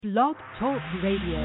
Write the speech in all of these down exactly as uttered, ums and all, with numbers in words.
Blog Talk Radio.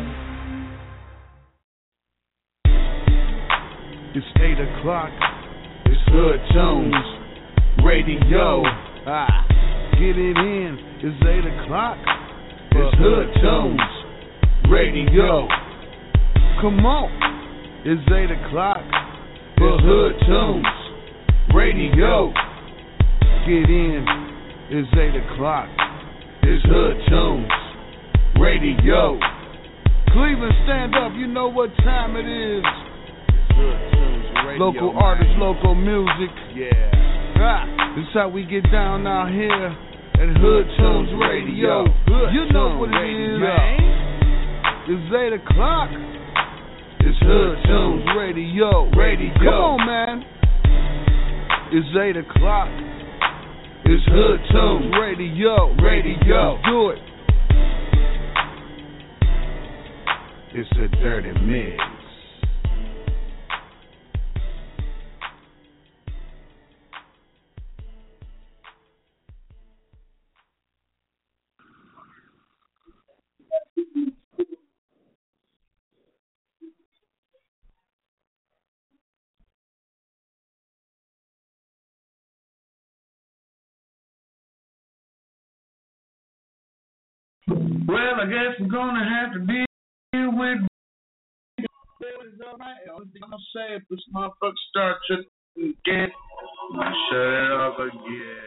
It's eight o'clock. It's Hood Tunes Radio. Ah, get it in. It's eight o'clock. It's Hood Tunes Radio. Come on. It's eight o'clock. It's Hood Tunes Radio. Get in. It's eight o'clock. It's Hood Tunes Radio. Cleveland, stand up. You know what time it is. Hood Tunes Radio. Local man. Artists, local music. Yeah. Ah, this is how we get down out here at Hood Tunes Radio. Hood you know what it Radio. Is, man. It's eight o'clock. It's Hood Tunes Radio. Radio. Come on, man. It's eight o'clock. It's Hood Tunes Radio. Radio. Let's do it. It's a dirty mix. Well, I guess we're gonna have to deal with it's all right. Only thing I'm gonna say if this motherfucker starts again, I'm gonna shut it off again.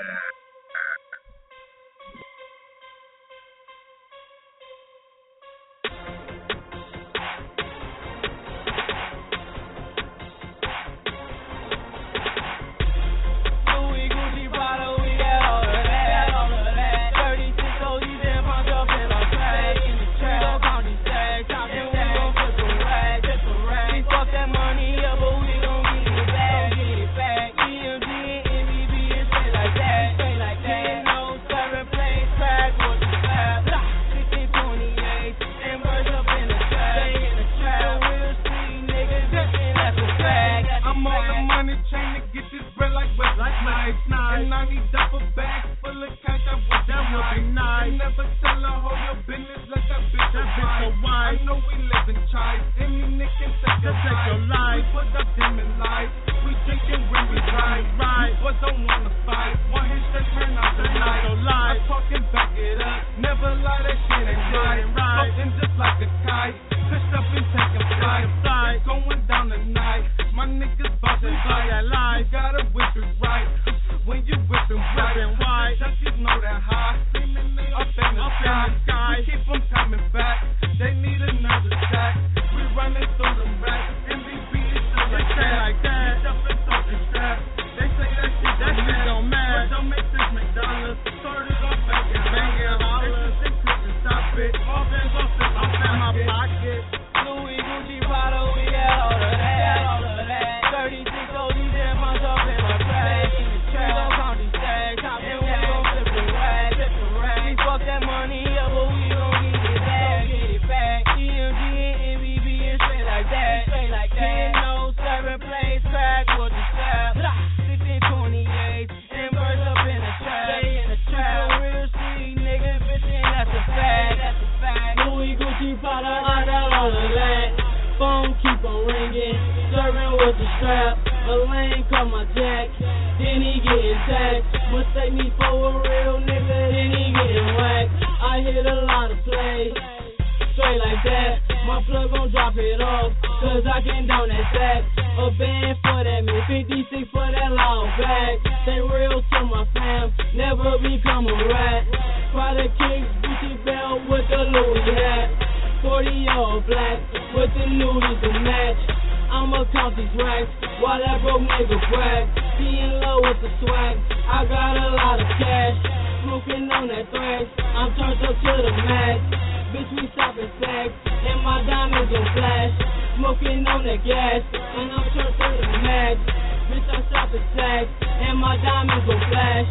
And I need duffel bags full of cash, I wish that would be nice. You never tell a hoe your business, let that bitch that bitch so wide. I know we live in chives, any nigga can take your, take your life. We put up dim in life, we drinking when we ride, ride. Boys don't wanna fight, one hit straight turn out the light. So lie, I talk and back it up, never lie, that shit ain't right. Floating just like a kite, pushed up and taking flight. It's going down tonight, my niggas bout to die. You gotta whip it right. When you whippin' whippin' white, junkies know that high, seemingly up in the sky. We keep them coming back, they need another stack. We running through them racks, M V P is still like that. Like that. We jumping talking straps, they say that shit that shit don't matter. But don't make this McDonald's, started off banging, banging hollers. They couldn't stop it, all bands off in my, in my pocket. Louis, Gucci, Prada, we got all of that, all of that. thirty-six O Gs and pounds up in my bag. We gon' count these stacks, and we gon' flip the rag, flip the rag. We fuck that money up, but we gon' get it back, get it back. E M G and M V B and straight like that, straight like that. ten oh seven plays crack with the strap, sixteen twenty-eight, and birds up in the trap, stay in the trap. You a real street nigga, bitch, and that's a fact, that's a fact. Louis, Gucci, Prada, I got all of that. Phone keep on ringing, serving with the strap. A lane call my jack, then he getting taxed. Mistake me for a real nigga, then he getting whacked. I hit a lot of plays, straight like that. My plug gon' drop it off, cause I can down that sack. A band for that man, fifty-six for that long bag. Stay real to my fam, never become a rat. Prada kicks, Gucci belt with the Louis hat. forty all black, with the nudies to match. I'ma count these racks, while that broke nigga brag. Being low with the swag, I got a lot of cash. Smoking on that thrash, I'm turned up to the max. Bitch, we stopping stacks, and my diamonds gon' flash. Smoking on that gas, and I'm turned to the max. Bitch, I'm stopping stacks, and my diamonds gon' flash.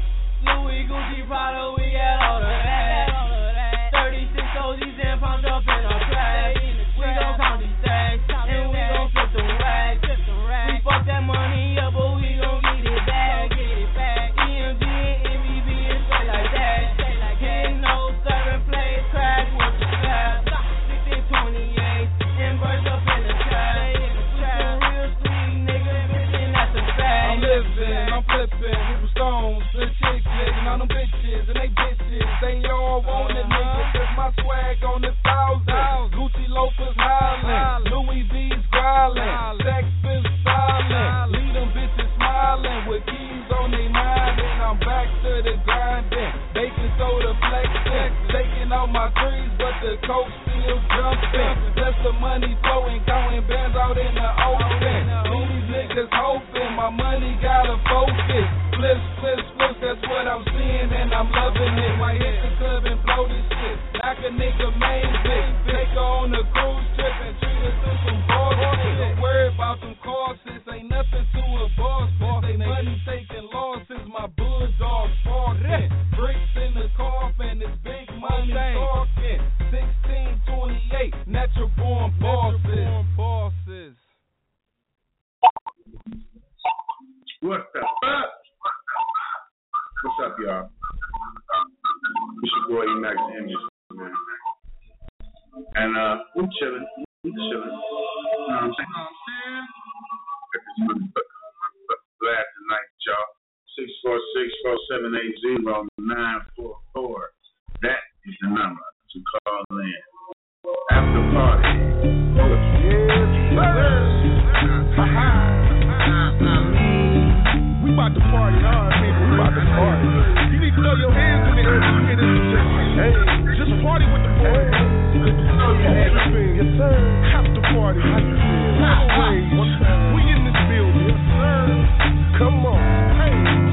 Louis, Gucci, Prada, we got all of that. thirty-six O Gs and pounds up in our trash. We gon' count these stacks, and we gon' flip the racks. We fuck that money up, but we gon' get it back. E M G and M V B and straight like that. ten oh seven plays crack. my swag on the thousand. Gucci loafers hollering, Louis V's growling, sex is silent. Leave them bitches smiling with keys on their mind, and I'm back to the grinding. Baking soda flexing, taking out my threes, but the coke still jumping. Plus the money flowing, counting bands out in the open. These niggas hoping my money gotta focus. Flips, flips, flips, that's what I'm seeing, and I'm loving it. Might hit the club and blow this shit. Knock a nigga main bitch. Take her on a cruise trip and treat her to some bullshit. Don't worry about them courses, ain't nothing to a boss. Boss, they money taking losses, my bulldog barking. Bricks in the coffin, it's big money talking. sixteen twenty-eight, natural born bosses. What's up? What's up, y'all? It's your boy E Max Image, man. And uh, we chilling. We chilling. You know what I'm saying? Glad tonight, y'all. six four six, four seven eight zero, nine four four. That is the number to call in. After party. We about to party hard, nigga. We about to party. You need to throw your hands in the air when you hear this shit. Hey, just party with the boys. Throw your hands in the air. Yes, sir. After party. How you feel? We in this building. Yes, sir. Come on. Hey.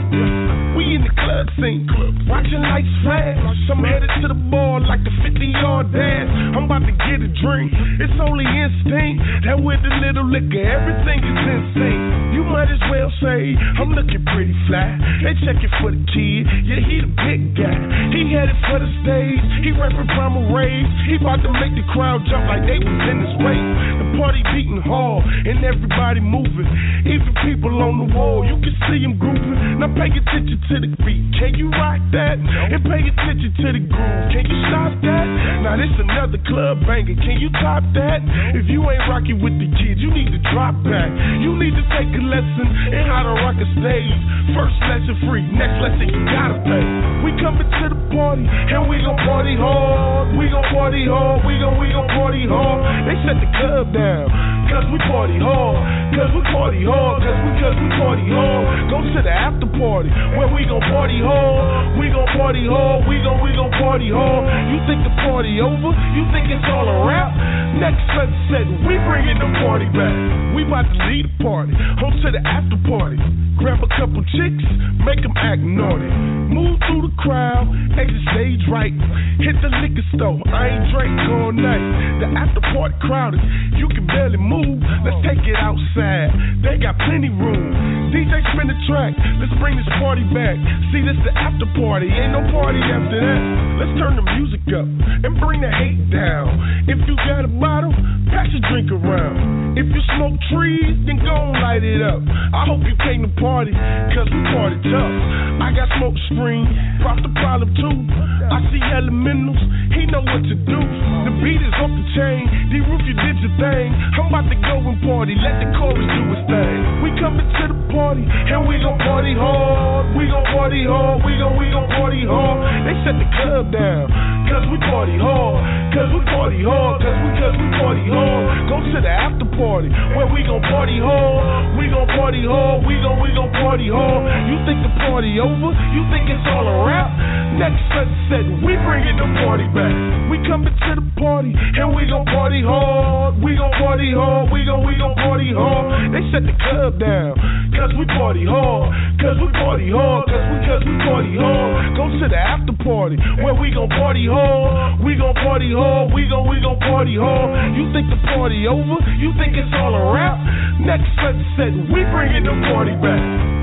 We in the club scene. Watching lights flash. I'm headed to the bar like the fifty-yard dash. I'm about to get a drink. It's only instinct. That with a little liquor, everything is insane. You might as well say, I'm looking pretty fly. They checking for the kid. Yeah, he the big guy. He headed for the stage. He rapping primal rage. He about to make the crowd jump like they was in his way. The party beating hard and everybody moving. Even people on the wall, you can see them grooving. Now pay attention to the beat. Can you rock that? And pay attention to the groove. Can you stop that? Now this another club banger. Can you top that? If you ain't rocking with the kids, you need to drop back. You need to take a lesson in how to rock a stage. First lesson free, next lesson you gotta pay. We coming to the party and we gon' party hard. We gon' party hard. We gon' we gon' party hard. They shut the club down cause we party hard. Cause we party hard. Cause we cause we party hard. Go to the after party where we gon' party hard. We gon' party hard. We gon' we gon' party hard. You think the party over? You think it's all a wrap? Next sunset, we bringing the party back. We about to lead the party, on to the after party. Grab a couple chicks, make them act naughty. Move through the crowd, exit stage right. Hit the liquor store, I ain't drank all night. The after party crowded, you can barely move. Let's take it outside, they got plenty room. D J spin the track, let's bring this party back. See, this the after party, ain't no party after that. Let's turn the music up and bring the hate down. If you got a bottle, pass your drink around. If you smoke trees, then go and light it up. I hope you came to party, cause we party tough. I got smoke screen, brought the problem too. I see elementals, he know what to do. The beat is off the chain, D-Roof, you did your thing. I'm about to go and party, let the chorus do its thing. We coming to the party, and we gon' party hard. We gon' party hard, we gon' we gon' party hard. They shut the club down, cause we party hard. Cause we party hard, cause we cause we party hard. Go to the after party, where we gon' party hard. We gon' party hard, we gon' we gon' party hard. You think the party over? You think it's all a wrap? Next sunset, we bringing the party back. We coming to the party, and we gon' party hard. We gon' party hard, we gon' we gon' party hard. They shut the club down, cause we party hard. Cause we party hard, cause we cause we party hard. Go to the after party, where we gon' party hard. We gon' party hard, we gon' we gon' party hard. You think the party over? You think it's all a wrap? Next sunset, we bringing the party back.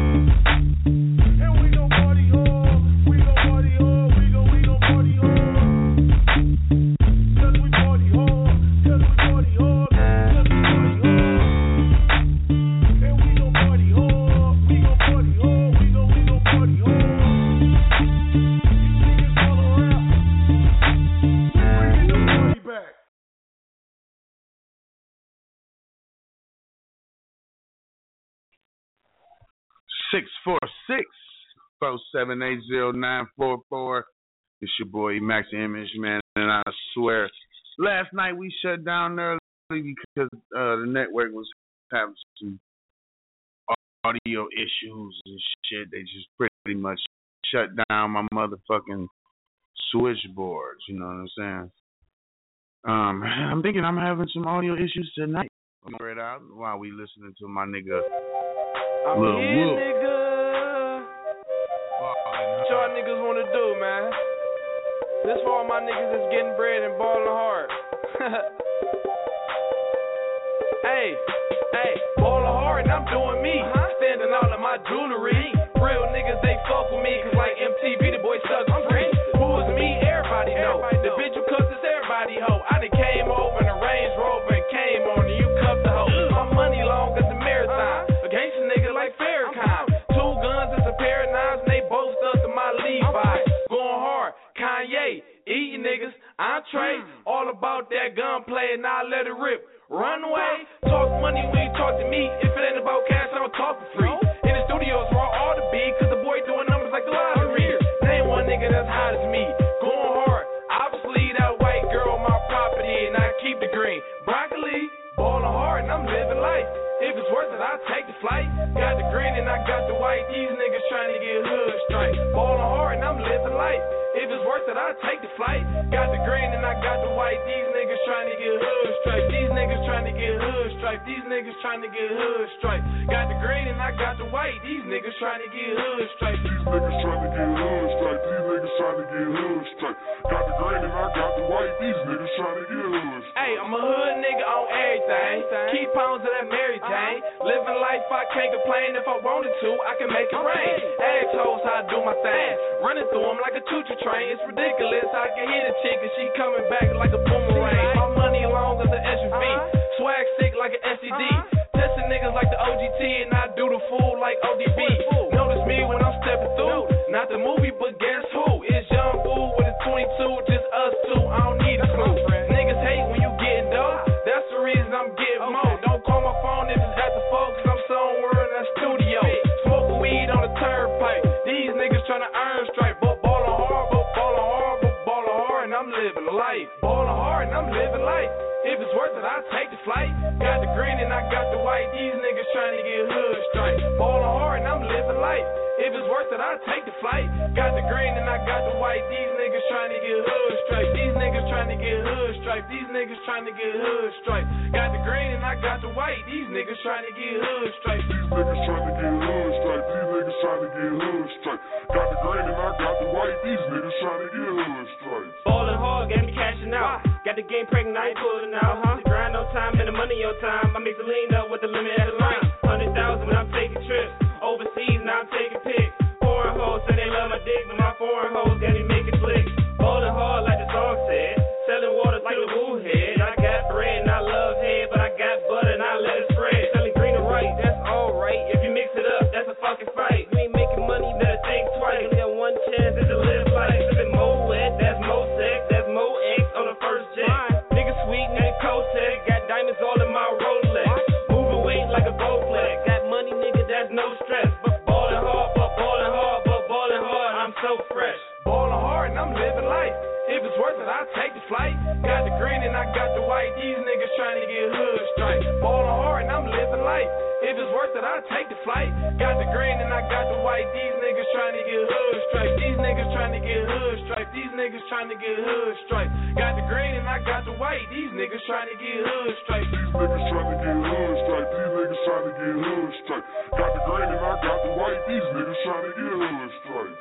six four six, four seven eight zero, nine four four. It's your boy Max Image, man. and I swear, last night we shut down early because uh, the network was having some audio issues and shit. They just pretty much shut down my motherfucking switchboards. You know what I'm saying? Um, I'm thinking I'm having some audio issues tonight. I'm spread out while we listening to my nigga I'm Lil here, Wolf. nigga. What y'all niggas wanna do, man? This for all my niggas that's getting bread and balling hard. Hey, hey, ballin' hard and I'm doing me. Standing out in my jewelry. Real niggas, they fuck with me, cause like M T V, the boy sucks free. Who is me? Everybody know. The bitch you cuss is everybody hoe. I done came over in a Range Rover and came on and you cuffed the hoe. My money long as the marathon. A gangsta nigga like Farrakhan. Two guns and some pair of knives and they both stuck to my Levi. Going hard, Kanye, eating niggas, entree. All about that gunplay and I let it rip. Runway, talk money when you talk to me. If it ain't about cash, I don't talk for free. In the studios where I ought to be, cause the boy doing numbers like the lottery. Name one nigga that's hot as me. Going hard, obviously that white girl my property, and I keep the green. Broccoli, ballin' hard, and I'm living life. If it's worth it, I'll take the flight. Got the green and I got the white. These niggas trying to get hood straight. Ballin' hard, and I'm living life. If it's worth it, I'll take the flight. Got the green and I got the white. These niggas trying to get hood straight. These niggas trying to get hood straight. These niggas trying to get hood straight. Got the green and I got the white. These niggas trying to get hood straight. These niggas trying to get hood straight. These niggas trying to get hood straight. Got the green and I got the white. These niggas trying to get hood straight. Hey, I'm a hood nigga on everything. Keep pounds of that Mary Jane. Living life, I can't complain. If I wanted to, I can make it rain. Assholes, I do my thing. Running through them like a choo-choo train. It's ridiculous. I can hear the chick and she coming back like a boomerang. My money long as an S U V. Swag sick like an S C D. Testing niggas like the O G T and I do the fool like O D B. Notice me when I'm stepping through. Not the movie, but guess who? It's Young Boo with a twenty-two. Just us two. I don't need a clue. Niggas hate when you getting dope. That's the reason I'm getting more. Don't call my phone if it's at the folk, cause I'm somewhere in that studio. Smoking weed on the turnpike. These niggas tryna earn straight. But ballin' hard, but ballin' hard, but ballin' hard, and I'm living life. Ballin' hard, and I'm living life. If it's worth it, I'll take the flight. Got the green and I got the white. These niggas tryna get hood straight. Ballin' hard, and I'm living life. If it's worth it, I'll take the flight. Got the green and I got the white. These niggas tryna get hood straight. These niggas tryna get hood straight. These niggas tryna get hood straight. Got the green and I got the white. These niggas tryna get hood straight. These niggas trying to get hood straight. These niggas trying to get hood straight. Got the green and I got the white. These niggas trying to get hood straight. Ballin' hard, got me cashing out. Got the game pregnant, I ain't pulling out. Uh-huh. The grind on time and the money on time. I mix the lean up with the limit at the line. Hundred thousand when I'm taking trips. Overseas, now I'm taking pics. Foreign hoes say they love my dick, but my foreign hoes got me making flicks. Ballin' hard like the song said. Selling water like the woo head. I got bread and I love head, but I got butter and I let it spread. Selling green and white, that's alright. If you mix it up, that's a fucking fight. You ain't making money, better think twice. You got one chance to live life. Sippin' more wet, that's more sex, that's more X on the first jet. Nigga sweet, nigga Kotek, got diamonds all in my Rolex. Moving weight like a Bowflex. Got money, nigga, that's no stress. But ballin' hard, but ballin' hard, but ballin' hard, I'm so fresh. Ballin' hard and I'm living life. If it's worth it, I'll take the flight. Got the green and I got the white. These niggas trying to get hood straight. Ballin' hard and I'm living life. If it's worth it, I'll take the flight. Got the green and I got the white. These niggas trying to get hood straight. These niggas trying to get hood straight. These niggas trying to get hood straight. Got the green and I got the white. These niggas trying to get hood straight. These niggas trying to get hood straight. These niggas trying to get hood straight. Got the green and I got the white. These niggas trying to get hood straight.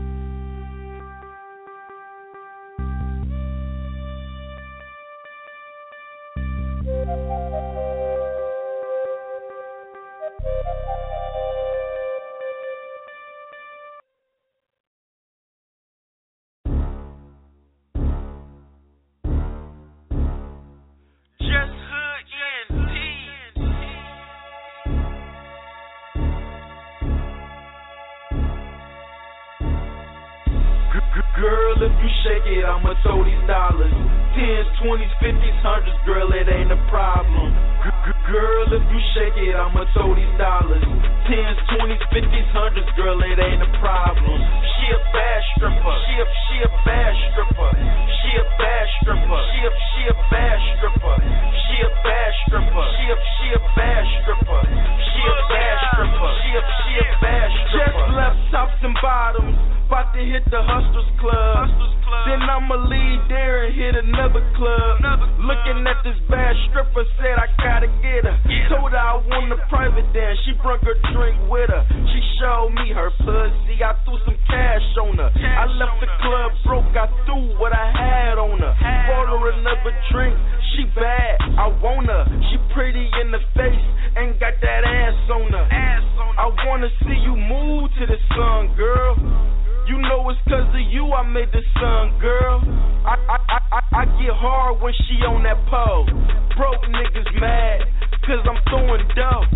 Girl, if you shake it, I'ma throw these dollars. Tens, twenties, fifties, hundreds, girl, it ain't a problem. Girl, if you shake it, I'ma throw these dollars. Tens, twenties, fifties, hundreds, girl, it ain't a problem. Shit. She a bad stripper. She a she a bad stripper. She a bad stripper. She a she a bad stripper. She a bad stripper. She a she a bad stripper. She a bad stripper. She a she a bad stripper. Just left tops and bottoms, about to hit the Hustlers Club. Then I'ma leave there and hit another club. Looking at this bad stripper, said I gotta get her. Told her I want a private dance. She brought her drink with her. She showed me her pussy. I threw some cash on her. I left the club broke. I threw what I had on her. Bought her another drink. She bad. I want her. She pretty in the face and got that ass on her. I wanna see you move to the sun, girl. You know it's cause of you I made the sun, girl. I, I, I, I, I get hard when she on that pole. Broke niggas mad, cause I'm throwing dough.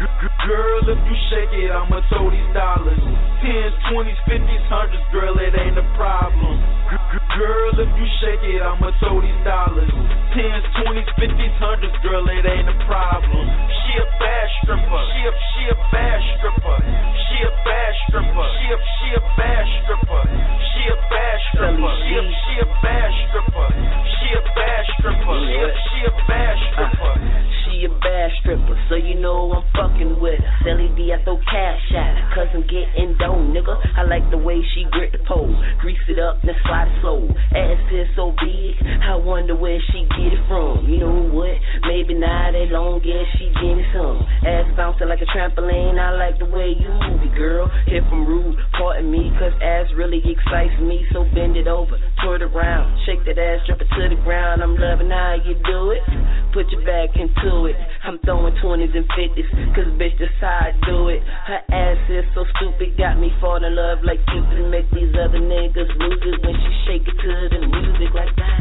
Girl, if you shake it, I'ma throw these dollars. Tens, twenties, fifties, hundreds, girl, it ain't a problem. Girl, if you shake it, I'ma throw these dollars. Tens, twenties, fifties, hundreds, girl, it ain't a problem. She a bad stripper. She a, she a bad stripper. She a bad stripper. She a, she a bad stripper. She a bad stripper. She a, she a bad stripper. She a bad stripper. She a, she a bad stripper. She a bad stripper, so you know I'm fucking with her. Sally D, I throw cash at her, cause I'm getting dough, nigga. I like the way she grip the pole, grease it up, then slide it slow. Ass is so big, I wonder where she get it from. You know what? Maybe not that long as she getting some. Ass bouncing like a trampoline, I like the way you move it, girl. If I'm rude, pardon me, cause ass really excites me. So bend it over, turn it around, shake that ass, drop it to the ground. I'm loving how you do it. Put your back into it. I'm throwing twenties and fifties, cause bitch, that's how I do it. Her ass is so stupid, got me fall in love like Cupid. Make these other niggas lose it when she shake it to the music like that.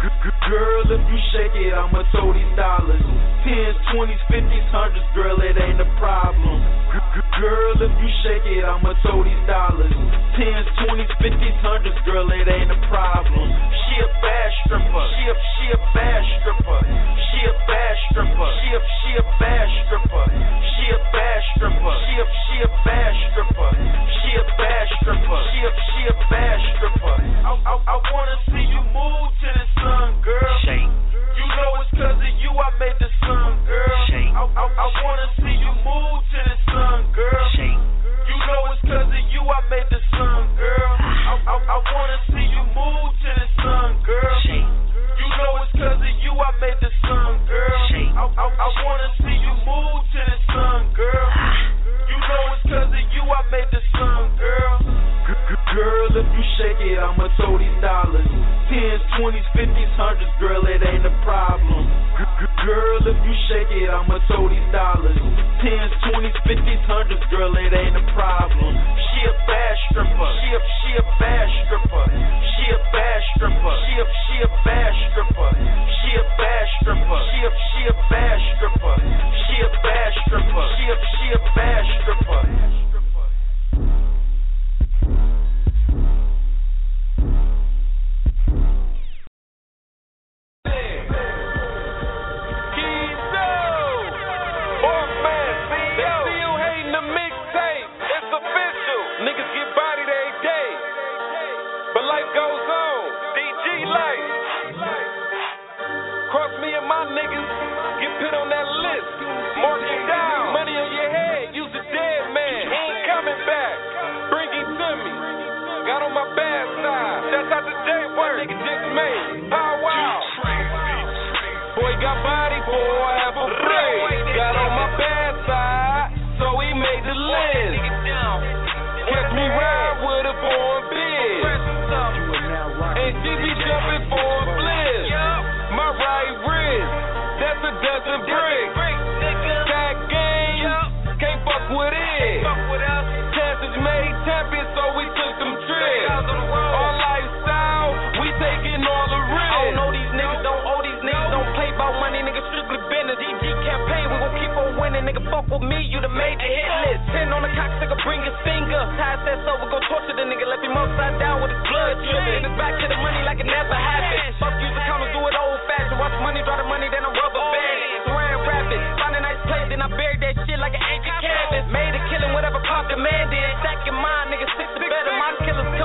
Girl, if you shake it, I'ma throw these dollars. Tens, twenties, fifties, hundreds, girl, it ain't a problem. Girl, if you shake it, I'ma throw these dollars. Tens, twenties, fifties, hundreds, girl, it ain't a problem. She a bad stripper. She a, she a bad stripper. She a bad stripper. She a, she a bad stripper. She a bad stripper. She a, she a bad stripper. She a bad stripper. She a, she a bad stripper. I, I, I wanna see you move to the sun, girl. Shake. You know it's cause of you I made the sun, girl. Shake. I, I, I wanna see you move to the sun, girl. Shake. You know it's cause of you I made the sun, girl. I, I, I wanna see you move to the sun, girl. Shake. You know it's cause of you I made the sun, girl. Shake. I, I, I wanna see you move to the sun, girl. You know it's cause of you I made the sun, girl. Girl, if you shake it, I'ma throw these dollars. Tens, twenties, fifties, hundreds, girl, it ain't a problem. Girl, if you shake it, I'ma throw these dollars. Tens, twenties, fifties, hundreds, girl, it ain't a problem. She a bad stripper. She a, she a bad stripper. She a bad stripper. She a, she a bad stripper. She a bad stripper. She a, she a bad stripper. She a bad stripper. She a, she a bad stripper. Made a killing, whatever pop demanded. Stacking mine, nigga, six or better. My killers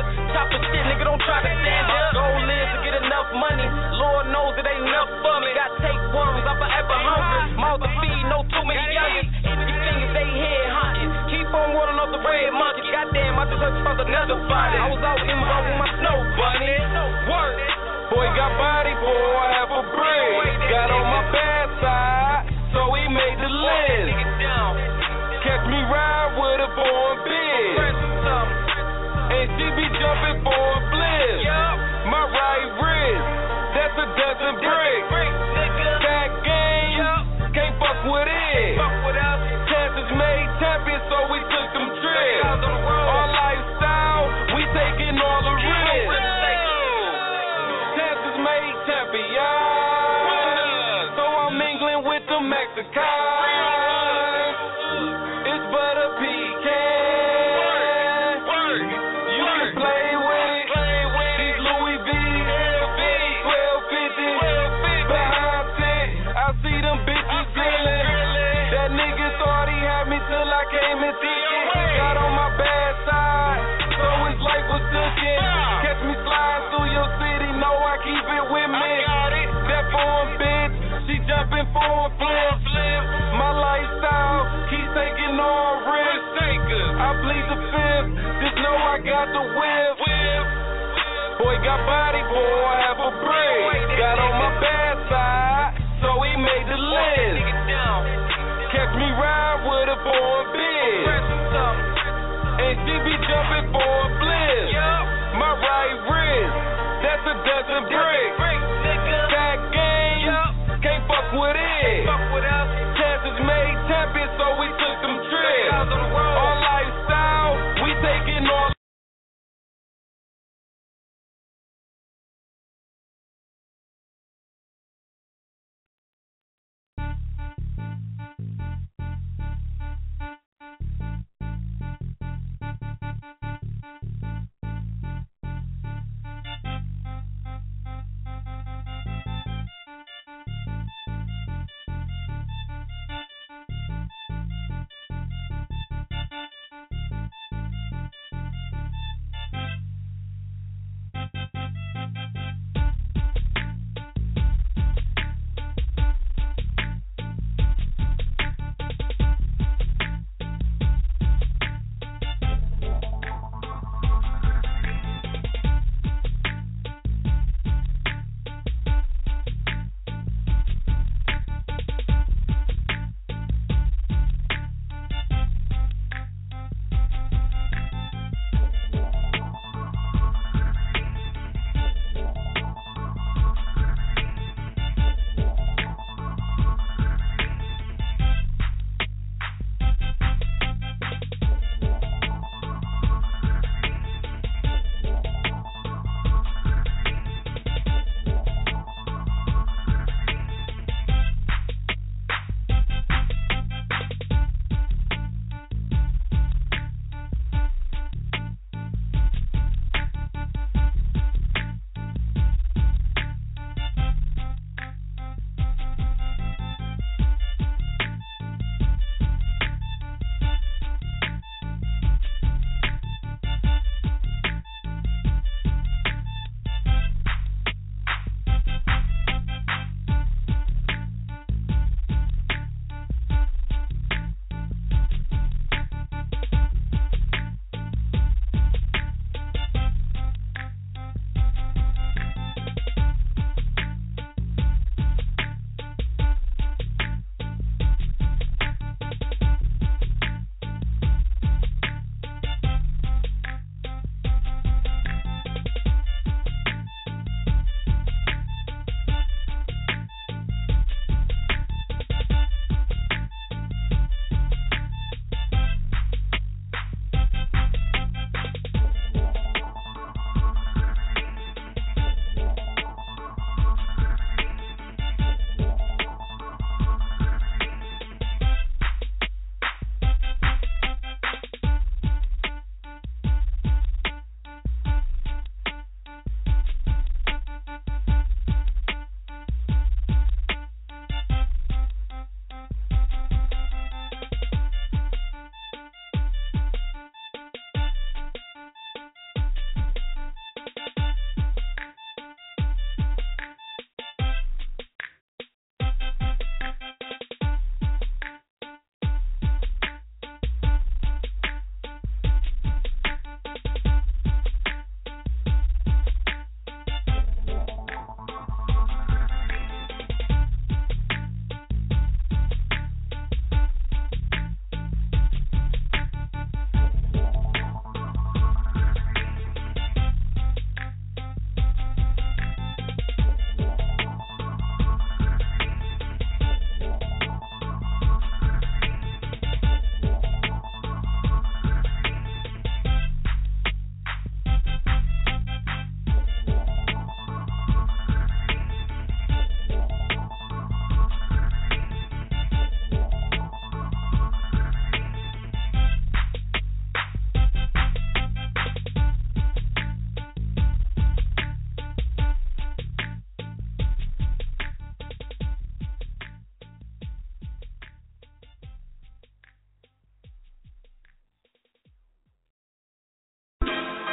Chopper shit, nigga, don't try to stand up. Goal is to get enough money. Lord knows it ain't enough for me. Got tapeworms, I'm forever hungry. Mouth to feed, no too many youngins. Itchy fingers, they head hunting. Keep on running off the red monkey. Goddamn, I just heard you found another body. I was out in the road with my snow bunny. Work. Boy got body, boy, half a brick. Got on my bad side, so he made the list. Catch me ride with a foreign bitch. And she be jumping for a bliss. My right wrist, that's a dozen bricks. That game, can't fuck with it. Chances made champions, so we took them trips. Our lifestyle, we taking all the risks. Chances made champions, so I'm mingling with the Mexicans. It's but a pecan. You can play with it. These Louis V, twelve fifty, behind ten. I see them bitches grilling. That nigga thought he had me till I came and took it. Got on my bad side, so his life was cooking. Catch me sliding through your city, know I keep it with me. That foreign bitch, she jumping for a flip. My lifestyle keeps taking on risks. I plead the fifth, just know I got the whip. Boy got body, boy, half a brick. Got on my bad side, so he made the list. Catch me ride with a foreign bitch. And she be jumping for a bliss. My right wrist, that's a dozen bricks. That game, can't fuck with it. Chances made champions, so we took them trips. Our lifestyle, we taking all.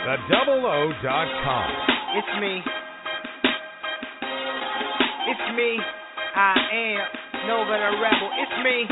the double O dot com. It's me. It's me. I am Nova the Rebel. It's me.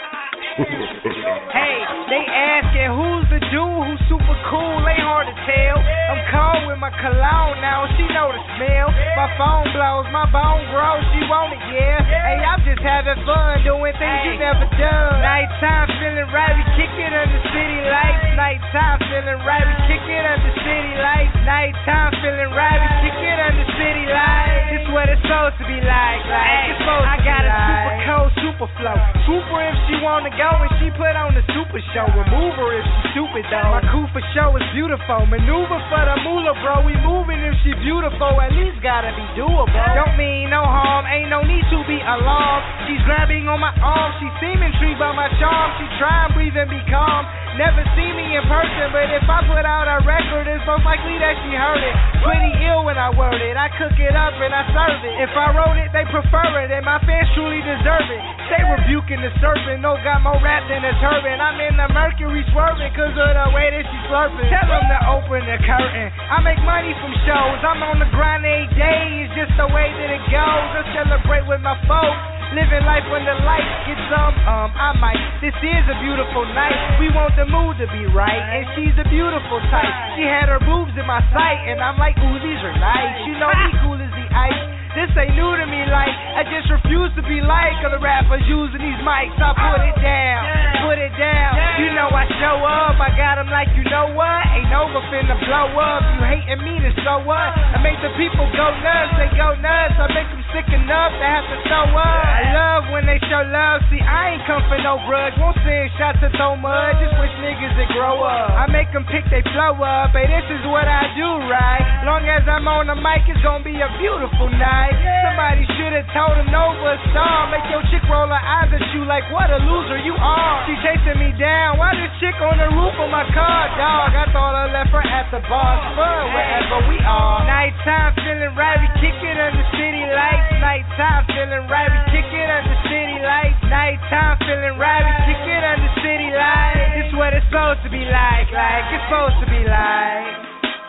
Hey, they asking who's the dude who's super cool, ain't hard to tell. I'm cold with my cologne now, she know the smell. My phone blows, my bone grows, she want it, yeah. Hey, I'm just having fun, doing things you never done. Nighttime feeling right, we kick it under city lights. Nighttime feeling right, we kick it under city lights. Nighttime feeling right, we kick it under city lights. This what it's supposed to be like, like. It's supposed I got a super cold, super flow. Super if she wanna go. And she put on the super show. Remove her if she stupid though. My coup for show is beautiful. Maneuver for the moolah, bro. We moving if she beautiful. At least gotta be doable. Don't mean no harm. Ain't no need to be alarmed. She's grabbing on my arm. She seem intrigued by my charm. She try and breathe and be calm. Never see me in person, but if I put out a record, it's most likely that she heard it. Pretty ill when I word it. I cook it up and I serve it. If I wrote it, they prefer it, and my fans truly deserve it. They rebuking the serpent. No got more rap than a turban. I'm in the Mercury swerving cause of the way that she slurping. Tell them to open the curtain. I make money from shows. I'm on the grind every day. It's just the way that it goes. I celebrate with my folks. Living life when the light gets some, um, I might. This is a beautiful night. We want the mood to be right, and she's a beautiful type. She had her boobs in my sight, and I'm like, ooh, these are nice. You know me cool as the ice. This ain't new to me, like, I just refuse to be like other rappers using these mics. I put it down, put it down. You know I show up, I got them like, you know what? Ain't over finna blow up. You hating me, then so what? I make the people go nuts, they go nuts. I make them sick enough to have to show up. I love when they show love. See, I ain't come for no grudge. Won't send shots to throw mud. Just wish niggas would grow up. I make them pick they flow up. Hey, this is what I do, right? Long as I'm on the mic, it's gonna be a beautiful night. Somebody should have told him Nova star. Make your chick roll her eyes at you like what a loser you are. She chasing me down. Why this chick on the roof of my car, dog? I thought I left her at the bar. Fun wherever we are. Nighttime feeling right, we kick it under city lights. Nighttime feeling right, we kick it under city lights. Nighttime feeling right, we kick it under city lights. This what it's supposed to be like, like it's supposed to be like.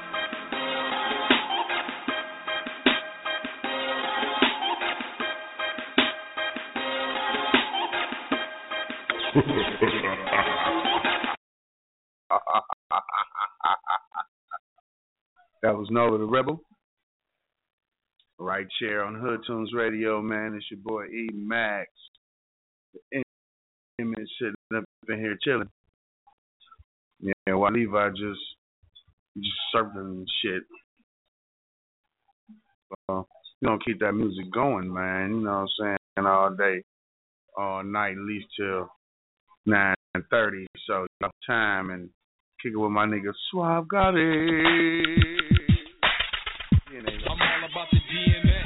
That was Nova the Rebel. Right here on Hood Tunes Radio, man. It's your boy E Max. The image sitting up in here chilling. Yeah, while Levi just just surfing and shit. Uh, you don't keep that music going, man. You know what I'm saying? All day, all night, at least till nine thirty, so you have time and kick it with my nigga Suave got it. I'm all about the D N A.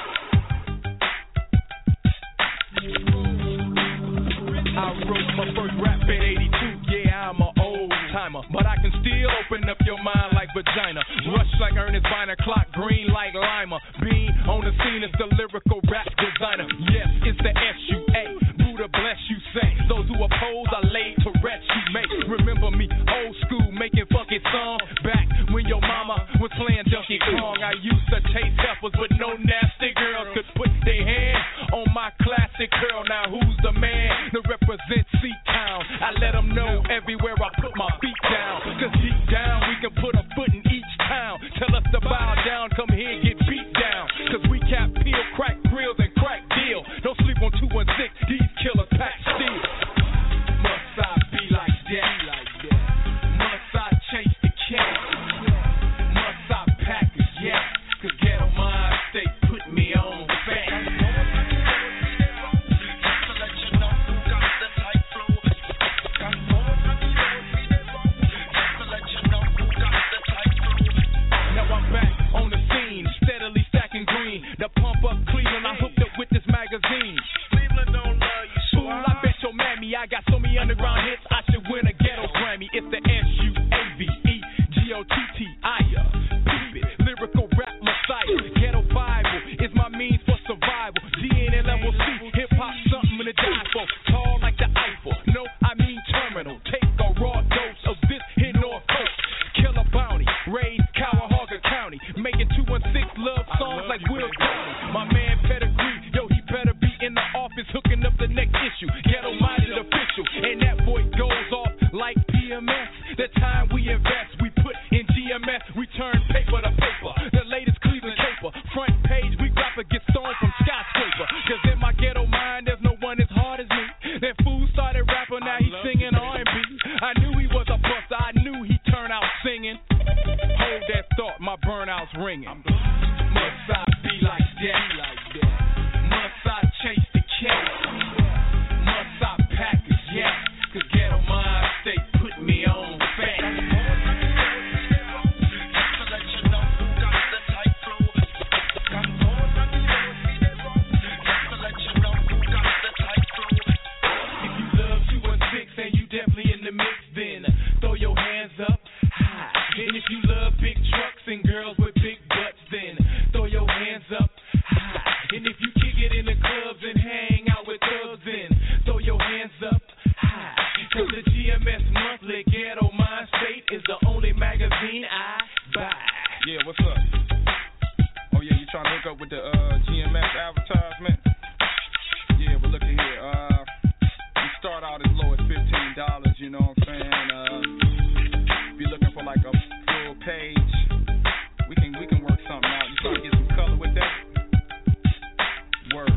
I wrote my first rap in eighty-two, yeah, I'm an old timer, but I can still open up your mind like vagina. Rush like Ernest Viner, clock green like Lima. Bean on the scene is the lyrical rap designer. Yes, it's the S U A. Bless you, say. Those who oppose are laid to rest you make. Remember me, old school, making funky songs. Back when your mama was playing Donkey Kong, I used to taste heifers, but no nasty girls could put their hand on my classic girl. Now who's the man to represent C-Town? I let them know everywhere I put my feet down. Cause deep down, we can put a foot in each town. Tell us to bow down, come here and get beat down. Cause we cap peel, crack grills, and crack deal. Don't sleep on two one six, these killers pack steel. Must I be like that? Must I chase the cat? Must I pack a yak? Cause ghetto mind stay put me on back. Now I'm back on the scene, steadily stacking green. The pump up Cleveland, I hooked up with this magazine. Cleveland don't love you, so fool, I bet your mammy I got so many underground hits I should win a ghetto Grammy. It's the S U A V E G O T T I A. Peep it, lyrical rap messiah. Ghetto Bible is my means for survival. D N A level C, hip hop something to die for. Tall like the Eiffel, no I mean terminal. Take a raw dose of this here North Coast. Killer Bounty, Ray My man Pedigree, yo, he better be in the office hooking up the next issue. Ghetto-minded official, and that boy goes off like P M S. The time we invest, we put in G M S, we turn paper to paper. The latest Cleveland caper, front page, we rapper get stoned from skyscraper. Cause in my ghetto mind, there's no one as hard as me. That fool started rapping, now he's singing R and B. I knew he was a buster, I knew he'd turn out singing. Hold that thought, my burnout's ringing. Must I be like that? Must I chase the cat? Must I package, yeah? Cause ghetto mind stay put me on fat. If you love two one six and you definitely in the mix, then throw your hands up high. And if you love big trucks and girls with big butts, then throw your hands up high. And if you kick it in the clubs and hang out with thugs, then throw your hands up high. Cause the G M S Monthly Ghetto Mind State is the only magazine I buy. Yeah, what's up? Oh yeah, you trying to hook up with the uh, G M S advertisement? Yeah, well look at here. Uh, we start out as low as fifteen dollars, you know what I'm saying? Uh, if you're looking for like a full page, we can we can work something out. You trying to get some color with that? Word.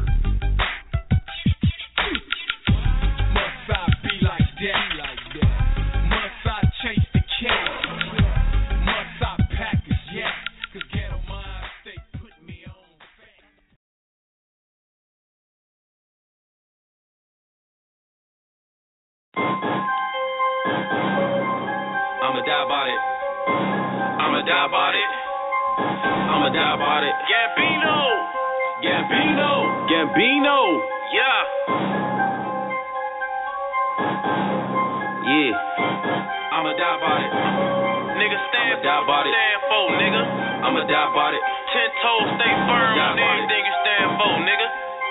Must I be like that? Must I chase the cat? Must I package, yeah? Cause ghetto mind stay put me on fat. I'ma die about it. I'ma die about it. I'ma die about it. Gambino. Gambino. Gambino. Yeah. Yeah. I'ma die about it. Nigga stand for what you stand for, nigga. I'ma die about it. Ten toes stay firm on everything you stand for, nigga.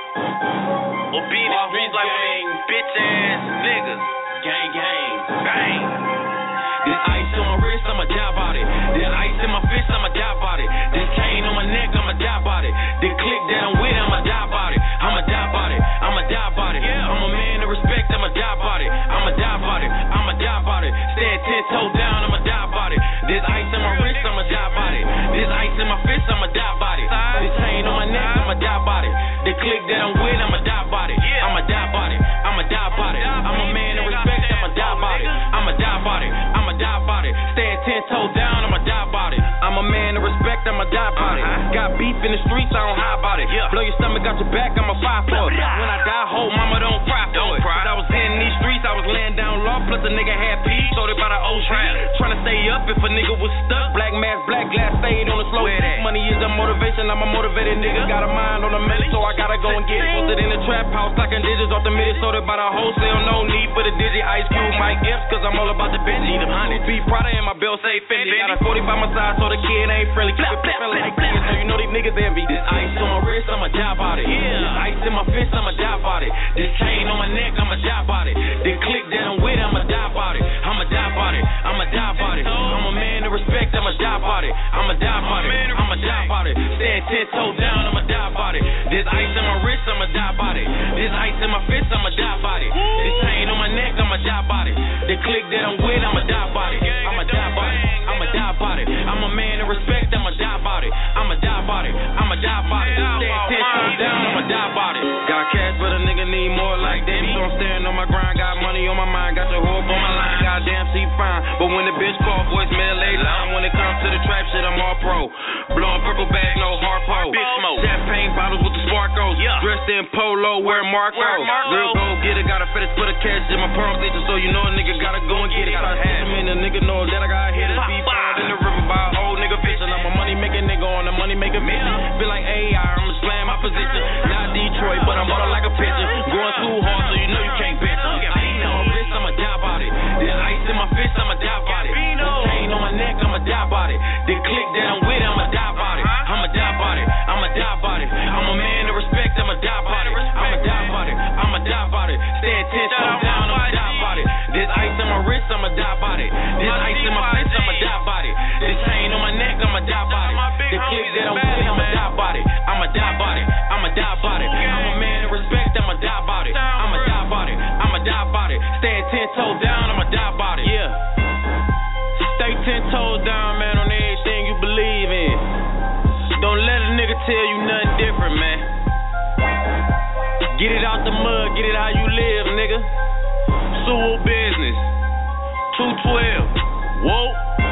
Obedient streets like we bitch ass niggas. Gang gang. Bang. This ice on my wrist, I'ma die about it. This ice in my fist, I'ma die about it. This chain on my neck, I'ma die about it. This click that I'm with, I'ma die about it. I'ma die about it. I'ma die about it. I'm a man of respect, I'ma die about it. I'ma die about it. I'ma die about it. Stand ten toes down, I'ma die about it. This ice in my wrist, I'ma die about it. This ice in my fist, I'ma die about it. This chain on my neck, I'ma die about it. The click that I'm with, I'ma die about it. I'ma die about it. I'ma die about it. I'm a man of respect, I'ma die about it. I'ma die about it. I'ma die about it. Stand ten toes down, I'ma die about it. I'm a man of respect, I'ma die about it. Got beef in the streets, I don't hide about it. Blow your stomach out your back, I'ma fight for it. When I die, whole mama don't cry for it. Cause I was in these streets, I was laying down law, plus a nigga had peas, so they by the old trap. Trying to stay up if a nigga was stuck. Black mask, black glass, stayed on the slow. Money is the motivation, I'm a motivated nigga. Got a mind on the melon, so I gotta go and get it. Posted in the trap house, stocking digits off the Minnesota by the wholesale. No need for the digi, Ice Cube, Mike Epps, cause I'm all about the Benji. Them honey, be Prada in my belt, say Fendi. Got a forty by my side, so the kid ain't friendly. Keep it friendly like this, so you know these niggas envy. This ice on my wrist, I'ma die about it. This ice in my fist, I'ma die about it. This chain on my neck, I'ma die about it. This click that I'm with, I'ma die about it. I'ma die about it. I'ma die about it. I'm a man of respect, I'ma die about it. I'ma die about it. I'ma die about it. Stand ten toes down, I'ma die about it. This ice in my wrist, I'ma die about it. This ice in my fist, I'ma die about it. This chain on my neck, I'ma die about it. The click that I'm with, I'ma die about it. I'ma die about it. I'ma die about it. I'm a man of respect, I'ma die about it. I'ma die about it. I'ma die about it. Stand ten toes down, I'ma die about it. Got cash, but a nigga need more like that. So I'm staying on my grind, got money on my mind, got your hope on my line. Goddamn, she fine. But when the bitch call, voicemail lay line. When it comes to the trap shit, I'm all pro. Blowing purple bag, no harpo. Big smoke. Champagne bottles with the sparkles. Yeah. Dressed in polo, wear Marco. Real gold getter, got a fetish, put a cash in my palm station, so you know a nigga gotta go and get it. Start him in a nigga know that I got hit. Be found in the river by an old nigga fishing. I'm a money making nigga on a money making mission. Feel like A I, I'ma slam my position. Not Detroit, but I'm ballin' like a pitcher. Going too hard, so you know you can't bitch. Ice on my wrist, I'ma die about it. The ice in my fist, I'ma die about it. The chain on my neck, I'ma die about it. The click that I'm with, I'ma die about it. I'ma die about it. I'ma die about it. I'm a man of respect, I'ma die about it. I'ma die about it. I'ma die about it. Stand ten toes down, I'ma die about it. This ice in my wrist, I'ma die about it. This ice in my fist, I'ma die about it. This chain on my neck, I'ma die about it. The click that I'm with, I'ma die about it. I'ma die about it. Get it out the mud, get it how you live, nigga. Sewell business. two twelve. Whoa.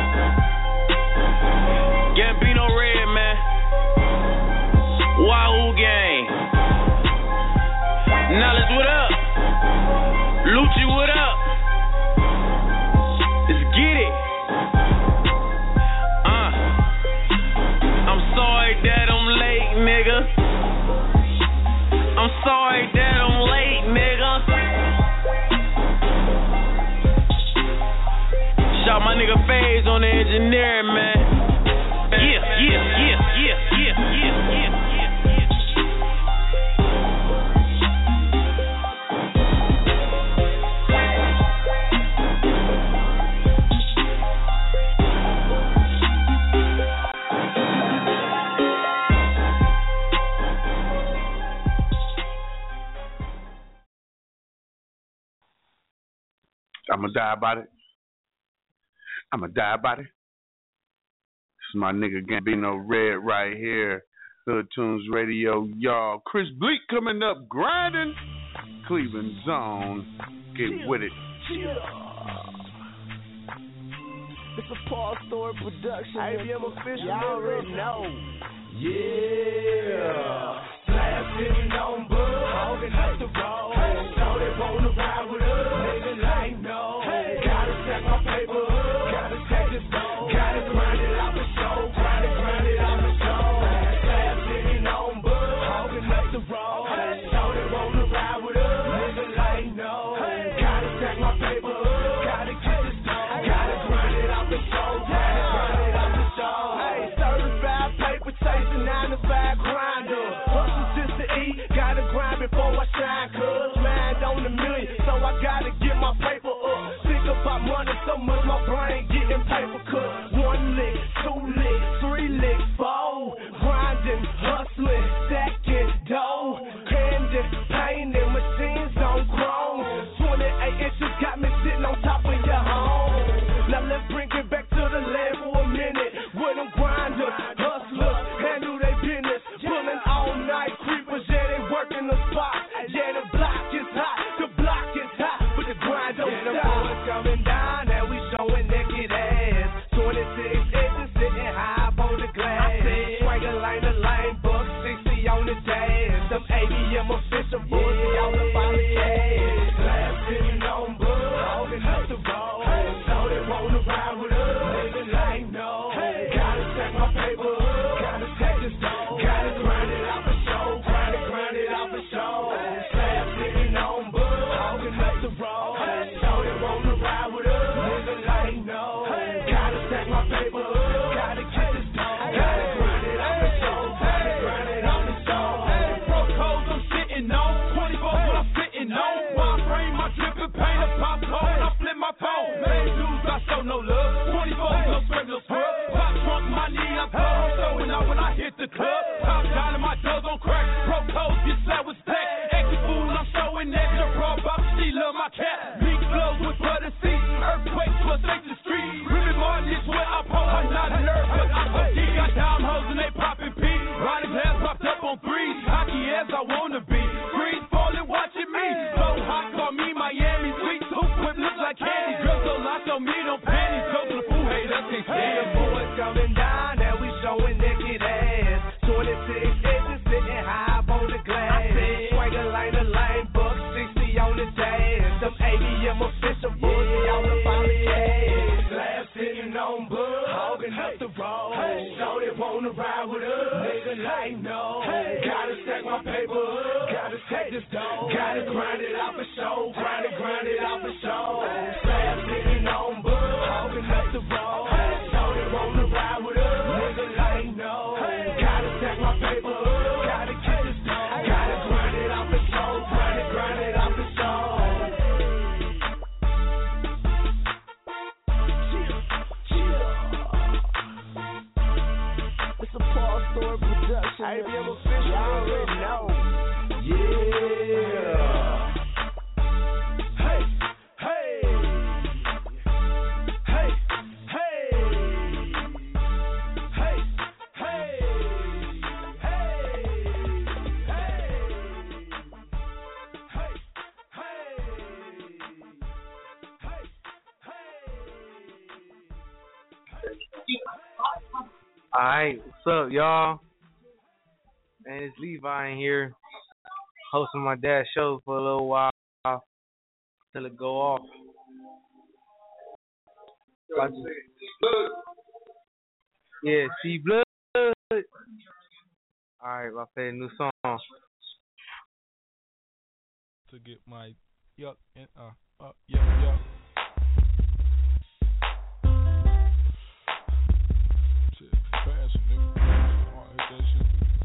Gambino red, man. Wahoo gang. Knowledge, what up? Lucci, what up? Let's get it. Uh. I'm sorry that I'm late, nigga. I'm sorry that I'm late, nigga. Shout my nigga Faze on the engineering, man. Yeah, yeah, yeah, yeah, yeah, yeah, yeah. I'ma die about it. I'ma die about it. This is my nigga Gambino Red right here. Hood Tunes Radio, y'all. Chris Bleak coming up, grinding. Cleveland Zone. Get with it. It's a Paul Story production. I B M official. Y'all already know. Yeah. Slab sitting on bud, hogging up the road. Hey, so they wanna ride with us. Nigga like no. Hey, gotta stack my paper, gotta stack this dough. Gotta grind it out the show, grind it, grind it out the show. Slab sitting on bud, hogging up the road. Hey, so they wanna ride with us. Nigga like no. Hey, gotta stack my paper, gotta get this dough. Gotta grind it out the show, grind it, grind it out the show. Hey, certified paper chasing nine to five grinder. Hustle just to eat, gotta grind before I shine, cuz mind on the million, so I gotta get my paper up. Think about money so much, my brain getting paper cut. One lick, two lick, three lick, four. Grinding, hustling, stacking dough. Handing, painting, machines on chrome. twenty-eight inches got me sitting on top of your home. Now let's bring it back to the land for a minute. With them grinders, hustlers, handle their business. Pulling all night creepers, yeah, they working the spot. Yeah, the block is hot, the block is hot, but the grind don't stop. Yeah, the boys coming down, and we showing naked ass. twenty-six inches sitting high up on the glass. Swagger line the line, buck sixty on the dash. Them A B M official boys, we all about the cash. Slab sitting on bud, hogging up the road. So they wanna ride with us, nigga like no. Gotta stack my paper, gotta stack this dough. Gotta grind it out for show, grind it, grind it out for show. Slab sitting on bud, hogging up the road. So they wanna ride with us, nigga like no. Gotta stack my paper, gotta get this dough. Gotta grind it out for show, grind it, grind it out for show. Pro codes I'm sitting on, twenty-four what I'm sitting on. Wide frame, my dripping paint, a pop code, I flip my phone. Man, dudes, I show no love. twenty-four, no scrape, no scrub. Pop trunk, my knee, I'm cold. Showing out when I hit the club. Top down and my doors on crack. Pro codes get slapped with stacks. Extra fool, I'm showing extra pro box. She love my cat. Big glows with butter seats. Earthquakes plus the street. Ribbon Martin is where I pose. I'm not a nerd, but I O D. Got dime hoes and they popping P. Riding glass popped up on threes. Hockey as I wanna be. Freeze falling, watching me. So hot, call me Miami sweet. Two whip look like candy. Girls so locked on me, no panties. Go to the fool, hey, that's can't stand. The boys coming down and we showing naked ass. twenty-six inches sitting high up on the glass. Swagger line the line, buck sixty on the dash. Them A B M official boys, we all about the cash. Slab sitting on bud, hogging up the road. So they wanna ride with us, nigga like no. Gotta stack my paper, gotta stack this dough. Gotta grind it out for show, grind it, grind it out for show. Slab sitting on bud, hogging up the road. So they wanna ride with us, nigga like no. Gotta stack my paper, gotta get this dough. Gotta grind it out for show, grind it, grind it out for show. It's a Paul Story production. I B M official. Y'all already know. Yeah. Alright, what's up, y'all? Man, it's Levi in here, hosting my dad's show for a little while till it go off. Yeah, see blood. Alright, I'll play a new song. To get my yuck and uh, uh, yuck, yuck. Shit, fast, nigga. Oh, I hit that shit.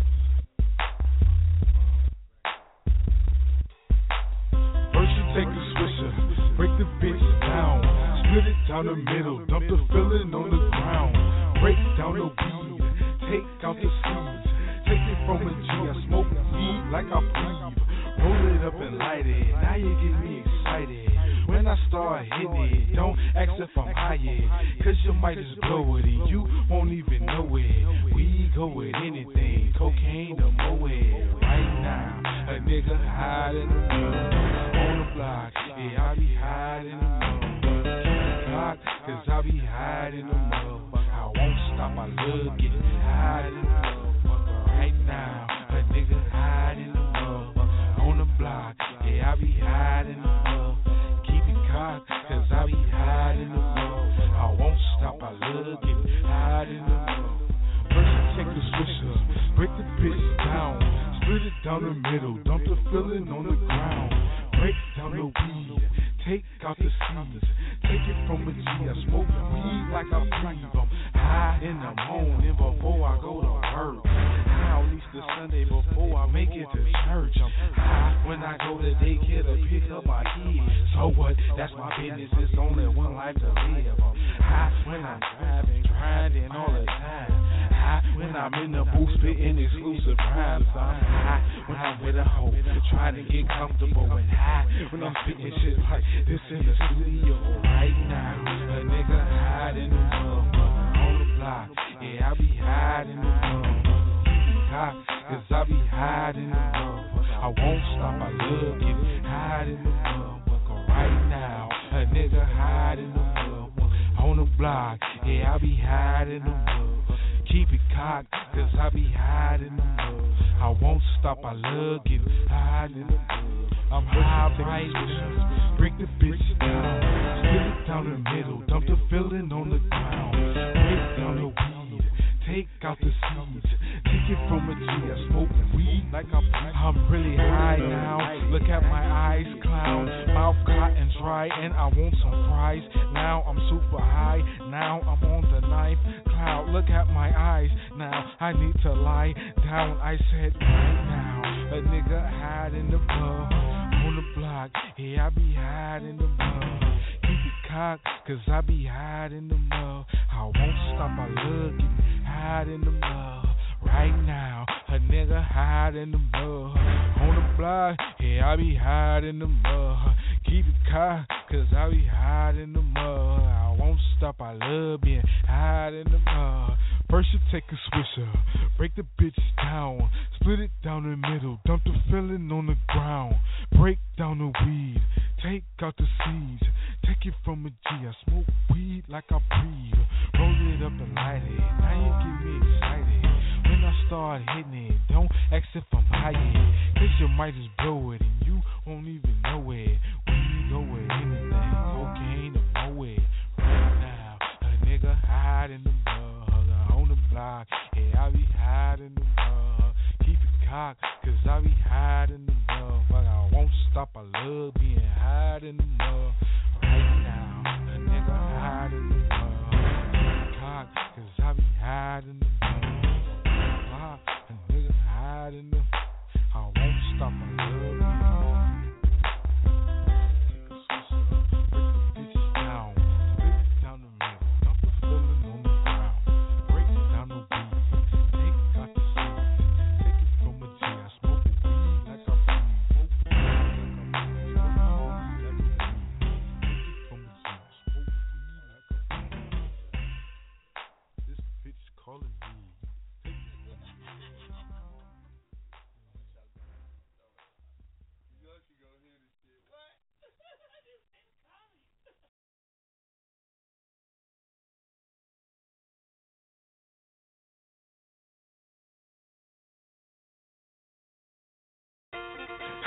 First you take a swisher, break the bitch down, split it down the middle, dump the filling on the ground, break down the weed, take out the seeds, take it from a G, I smoke weed like I breathe. Roll it up and light it, now you get me excited. When I start hitting it, don't ask if I'm high yet, cause you might just blow it and you won't even know it. We go with anything, cocaine or moe. Right now, a nigga hiding the mud on the block. Yeah, I be hiding the mud. Block, cause I be hiding the mud. I won't stop, I love getting high in the motherfucker. Right now, a nigga hiding the mud on the block, yeah, I be hiding the mud. Keep it cocked, cause I be hiding the mud. I won't stop, I love getting hiding the mud. First you take the swisher, break the bitch down, split it down the middle, dump the filling on the ground, break down the weed, take out the seeds, take it from a G, I smoke weed like I breathe. I'm high in the morning before I go to work. High on Easter Sunday before I make it to church. I'm high when I go to daycare to pick up my kids. So what? That's my business. It's only one life to live. I'm high when I'm driving, grinding all the time. High when I'm in the booth spitting exclusive rhymes. I'm high when I'm with a hoe, trying to get comfortable. And high when I'm spitting shit like this in the studio right now. A nigga hiding the motherfucker on the block. Yeah, I be hiding the motherfucker. Cause I be hiding the motherfucker. I won't stop, I love getting hiding the motherfucker right now. A nigga hiding the motherfucker on the block. Yeah, I be hiding the motherfucker. Keep it cocked, cause I be hiding the mud. I won't stop, I love getting hiding the mud. I'm high right now, break the bitch down, split it down the middle, dump the filling on the ground, break down the weed, take out the seeds, take it from a G, I smoke weed like I'm, I'm really high now. Look at my eyes, clown, mouth cotton dry, and I want some fries. Now I'm super high, now I'm on the knife cloud. Look at my eyes, now I need to lie down. I said right now, a nigga hiding the blood on the block. Yeah, I be hiding the mud. Keep it cocked, cause I be hiding the mud. I won't stop, I love getting hiding the mud. Right now, a nigga hiding the mud on the block. Yeah, I be hiding the mud. Keep it cocked, cause I be hiding the mud. I won't stop, I love being hiding the mud. First you take a swisher, break the bitch down, split it down the middle, dump the filling on the ground, break down the weed, take out the seeds, take it from a G, I smoke weed like I breathe, roll it up and light it, now you get me excited. When I start hitting it, don't ask if I'm high yet, cause you might just blow it and you won't even know it. We go with anything, cocaine or nowhere. Right now, a nigga hiding the mud on the block. Yeah, I be hiding the mud. Keep it cocked, cause I be hiding the mud. But I won't stop, I love being hiding the mud. Right now, a nigga hiding the mud. Keep it cocked, cause I be hiding the mud. A nigga hiding the, I won't stop, I love being.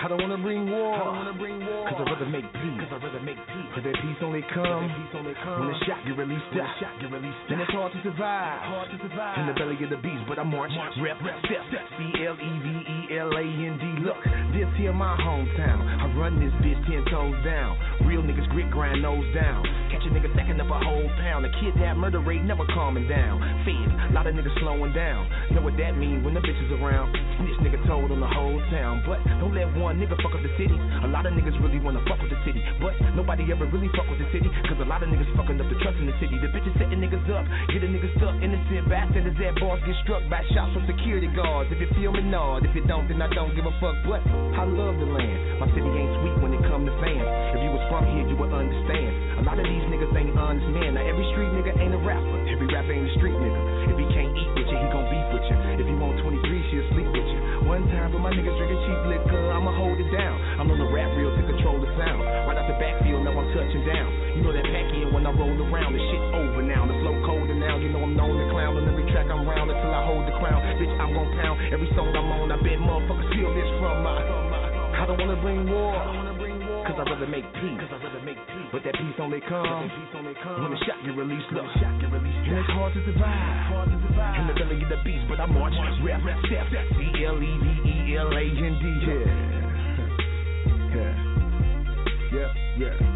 I don't wanna bring war. I don't wanna bring war. Cause I'd rather make peace. Cause I'd rather make peace. Cause that peace only come. Peace only come. When the shot get released out. Shot get released out. And it's hard to survive. Hard to survive. In the belly of the beast, but I march. march rep, rep, step. C L E V E L A N D. Look, this here my hometown. I run this bitch ten toes down. Real niggas grit grind nose down. Catch a nigga stacking up a whole pound. A kidnap murder rate never calming down. Feds, a lot of niggas slowing down. Know what that mean when the bitch is around. Snitch nigga told on the whole town. But don't let one nigga fuck up the city. A lot of niggas really wanna fuck with the city. But nobody ever really fuck with the city. Cause a lot of niggas fucking up the trust in the city. The bitches setting niggas up. Get a nigga stuck. Innocent bystanders at bars get struck by shots from security guards. If you feel me, nod. If you don't, then I don't give a fuck. But I love the land. My city ain't sweet when it come to fans. If you was from here, you would understand. A lot of these niggas ain't honest men. Now every street nigga ain't a rapper. Every rapper ain't a street nigga. If he can't eat with you, he gon' beef with you. If you want twenty-three, she'll sleep with you. One time for my niggas drinking cheap liquor, I'ma hold it down. I'm on the rap reel to control the sound. Right out the backfield, now I'm touching down. You know that pack in when I roll around. The shit over now, the flow colder now. You know I'm known to clown. On every track I'm round until I hold the crown. Bitch, I'm gon' pound every song I'm on. I bet motherfuckers feel this from my. I don't wanna bring war. Cause I'd rather make peace. Cause I'd rather make peace. But that peace only comes when the shot get released. Look, shot get released. And it's hard to survive. Hard to survive. In the belly of the beast, but I march, rap, rap, step. C L E V E L A N D. Yeah. Yeah. Yeah. Yeah.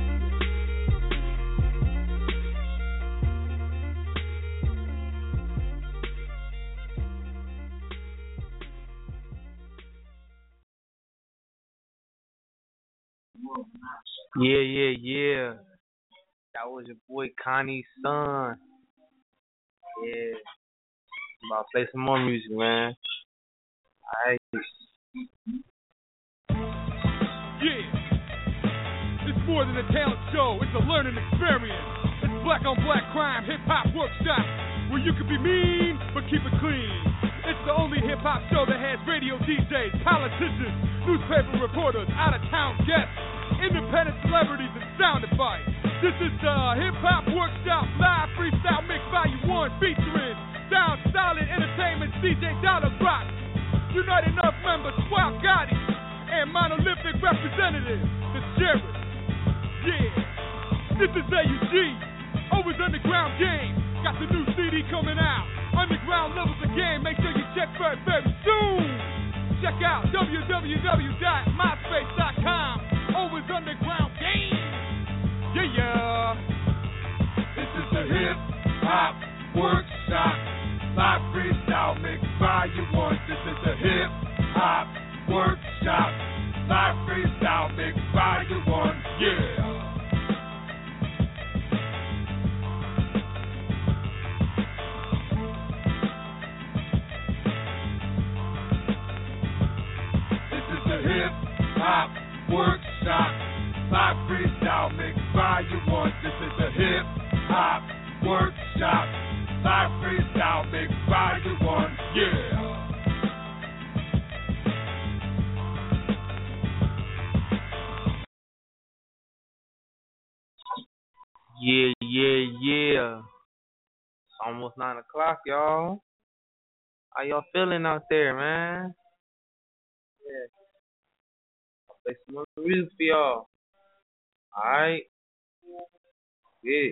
Yeah, yeah, yeah. That was your boy Connie's son. Yeah. I'm about to play some more music, man. Alright. Yeah. It's more than a talent show, it's a learning experience. It's black on black crime, hip hop workshop, where you can be mean, but keep it clean. It's the only hip hop show that has radio D Js, politicians, newspaper reporters, out of town guests, independent celebrities, and sound advice. This is the Hip Hop Workshop Live Freestyle Mix Volume one featuring Sound Solid Entertainment, D J Dollar Rock, United Enough member Swap Gotti, and Monolithic representative, the Sheriff. Yeah, this is A U G, Over's Underground Game. Got the new C D coming out, Underground Levels Again. Make sure you check for it very soon. Check out w w w dot myspace dot com. Over's Underground Game. Yeah, yeah. This is the Hip Hop Workshop Live Freestyle Mix Volume one. This is the Hip Hop Workshop Live Freestyle Mix Volume one. Yeah. Hip Hop Workshop Live Freestyle Mix Volume one. This is the Hip Hop Workshop Live Freestyle Mix Volume one. Yeah. Yeah, yeah, yeah. It's almost nine o'clock, y'all. How y'all feeling out there, man? Yeah. Play some more music for y'all. Alright. Yeah.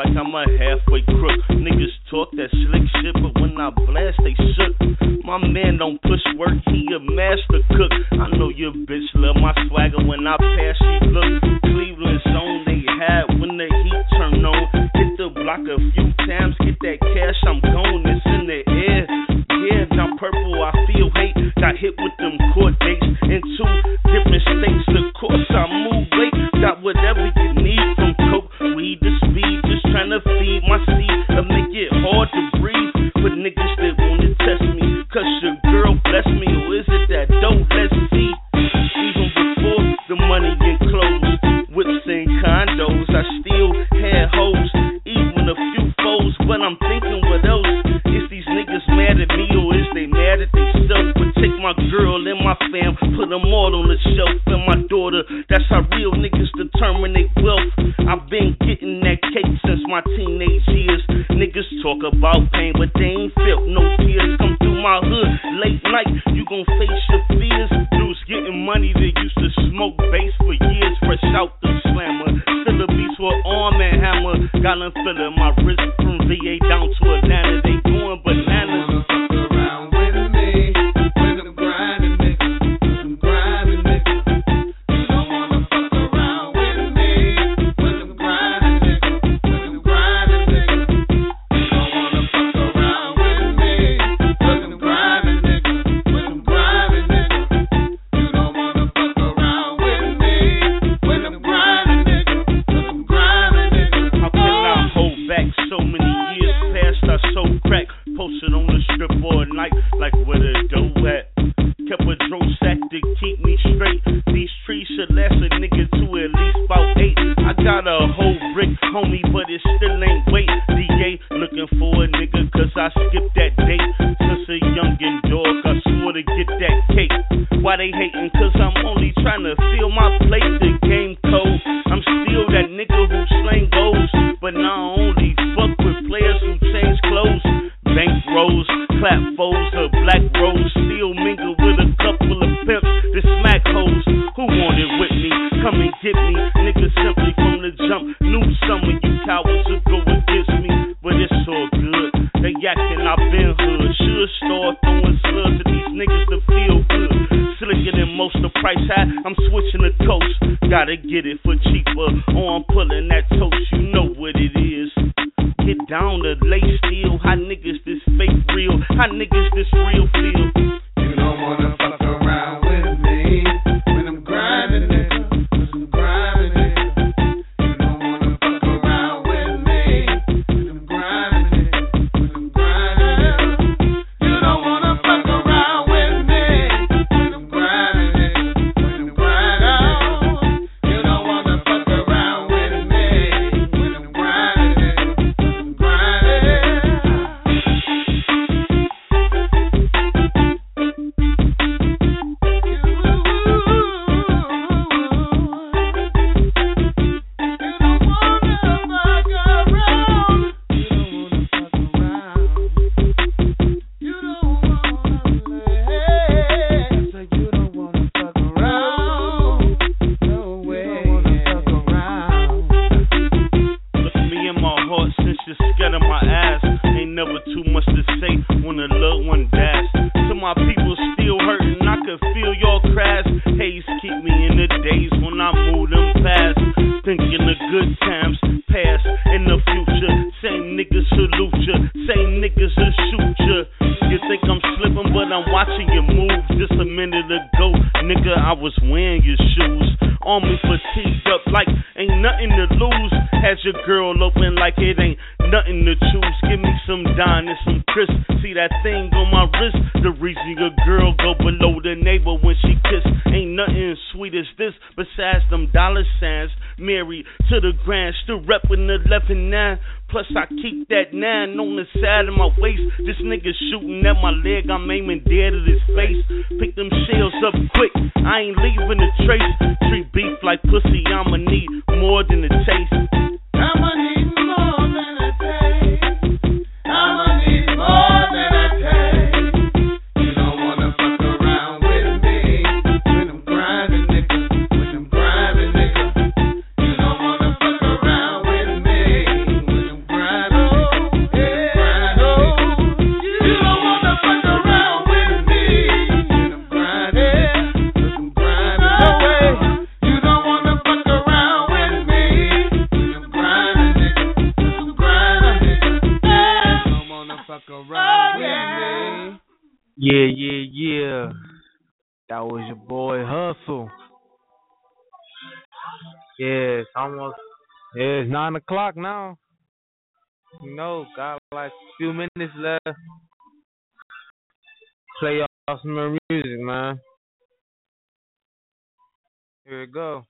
like I'm a halfway crook. Niggas talk that slick shit, but when I blast, they shook. My man don't push work, he a master cook. I know your bitch love my swagger when I pass, she look. Cleveland zone, they had when the heat turn on. Hit the block a few times, get that cash, I'm gone, it's in the air. Yeah, now purple, I feel hate. Got hit with them court dates in two different states. Of course, I move late. Got whatever you need from coke, weed to speed. Just trying to feed my seed and make it hard to breathe. But niggas that wanna test me, cause your girl bless me. Or is it that dope? Let's see. Even before the money and clothes, whips and condos, I still had hoes, even a few foes. But I'm thinking, what else? Is these niggas mad at me or is they mad at themselves? But take my girl and my fam, put them all on the shelf. And my daughter, that's how real niggas determine their wealth. I've been getting that cake since my teenage years. Niggas talk about pain, but they ain't felt no tears. Come through my hood late night, you gon' face your fears. Dudes getting money, they used to smoke bass for years. Fresh out the slammer, still a beast with arm and hammer. Got them feeling my wrist from V A down to Atlanta. They going bananas. Posted on the strip all night, like where the dough at. Kept a dro sack to keep me straight. These trees should last a nigga to at least about eight. I got a whole brick, homie, but it still ain't weight. D A looking for a nigga, cause I skipped that date. Since a youngin' dog, I swore to get that cake. Why they hating? Cause I'm only trying to fill my plate. The game cold, I'm still that nigga who slang goals. But now I only fuck with players who change clothes. Bank rolls, clap foes, a black rose. Still mingle with a couple of pimps that smack hoes. Who wanted with me? Come and get me. Niggas simply from the jump knew some of you cowards would go against me. But it's all good. They yakking, I've been hood. Should start throwing slugs at these niggas to feel good. Slicker than most, the price high, I'm switching the coast. Gotta get it for cheaper, or I'm pulling that toast. You know what it is. Get down to lay still. How niggas this fake real? How niggas this real feel? You don't wanna fuck around with me when I'm grinding, nigga. Cause I'm grinding, nigga. You don't wanna fuck around with me when I'm grinding, nigga. When I'm grinding, nigga. You don't wanna fuck around with me when I'm grinding, nigga. When I'm grinding. You don't wanna fuck around with me when I'm grinding, nigga. To the grand, still reppin' the eleven nine. Plus I keep that nine on the side of my waist. This nigga shooting at my leg, I'm aiming dead at his face. Pick them shells up quick, I ain't leaving a trace. Treat beef like pussy, I'ma need more than a taste. I'ma need more than a taste. I'ma need more than a taste. You don't wanna fuck around with me when I'm grinding, nigga. When I'm grinding, nigga. You don't wanna fuck around with me when I'm around with me. Yeah, yeah, yeah. That was your boy Hustle. Yeah, it's almost, yeah, it's nine o'clock now. You know, got like a few minutes left. Play y'all some more music, man. Here we go.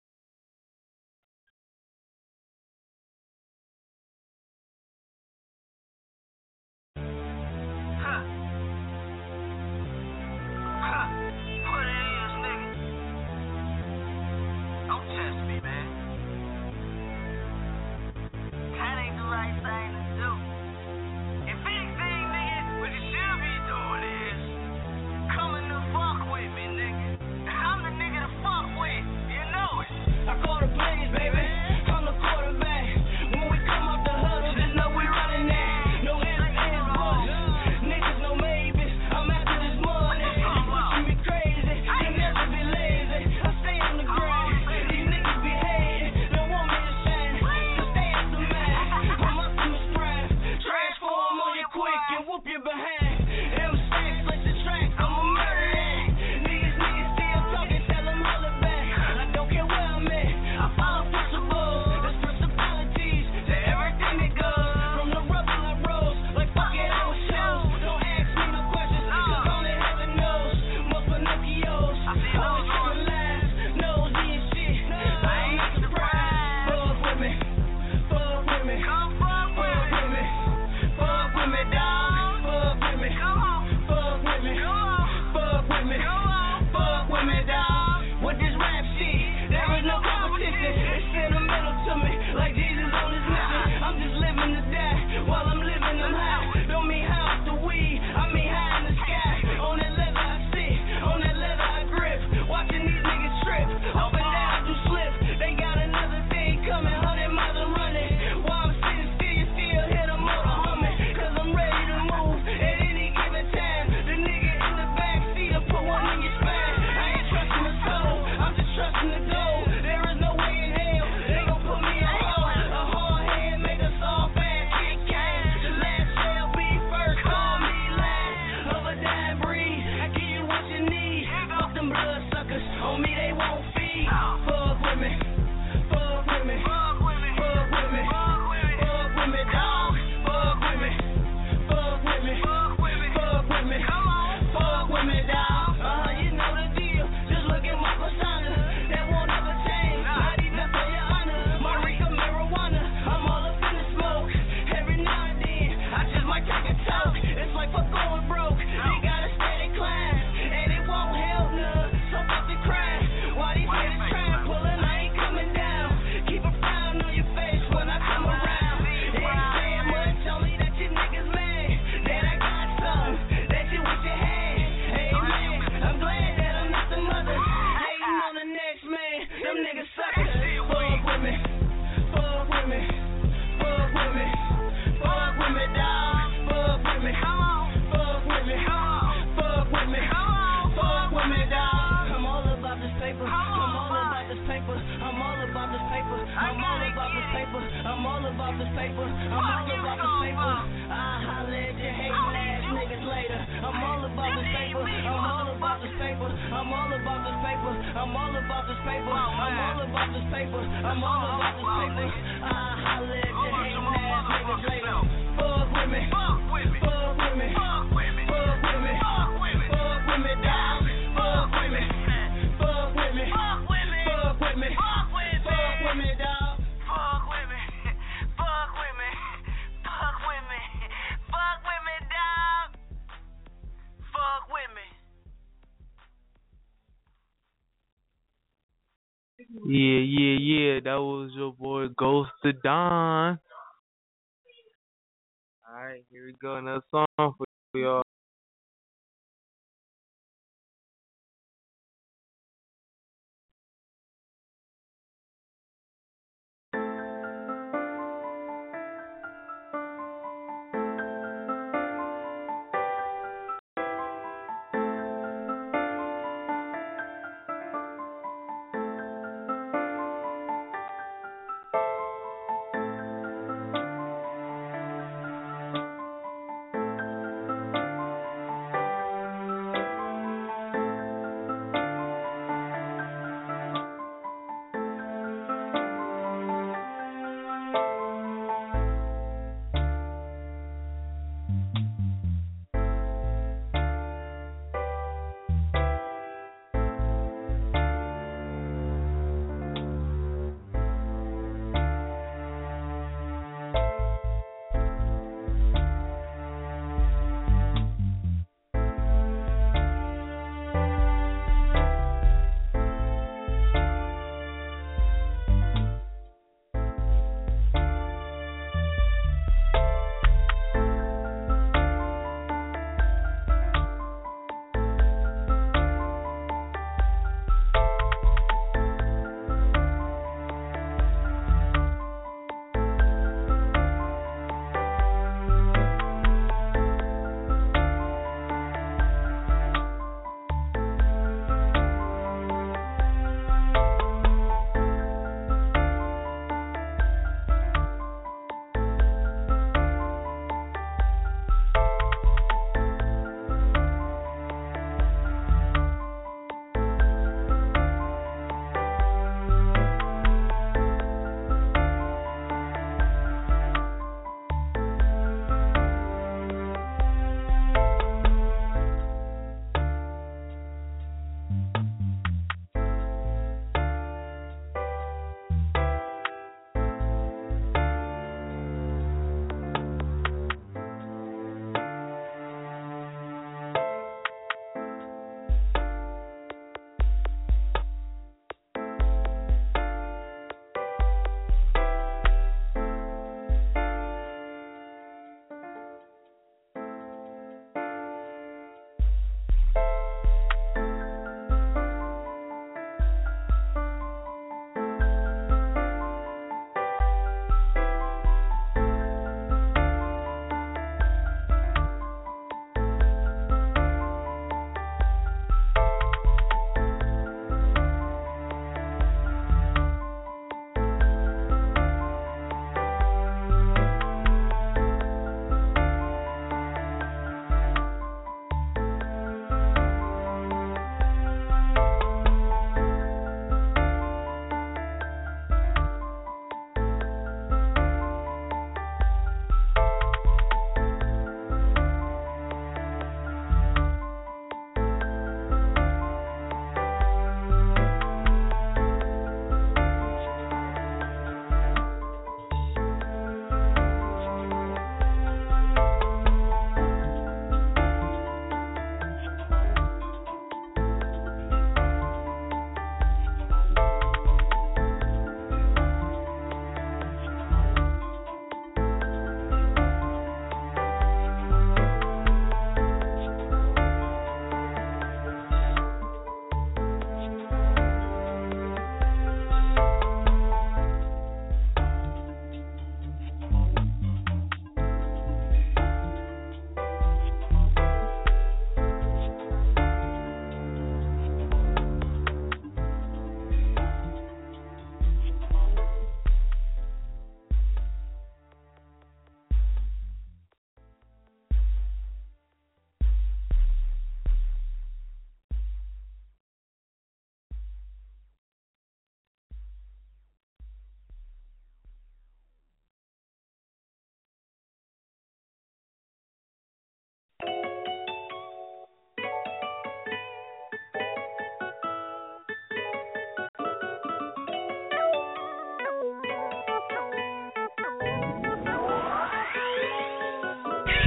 Yeah, yeah, yeah. That was your boy Ghost the Don. Alright, here we go. Another song for y'all.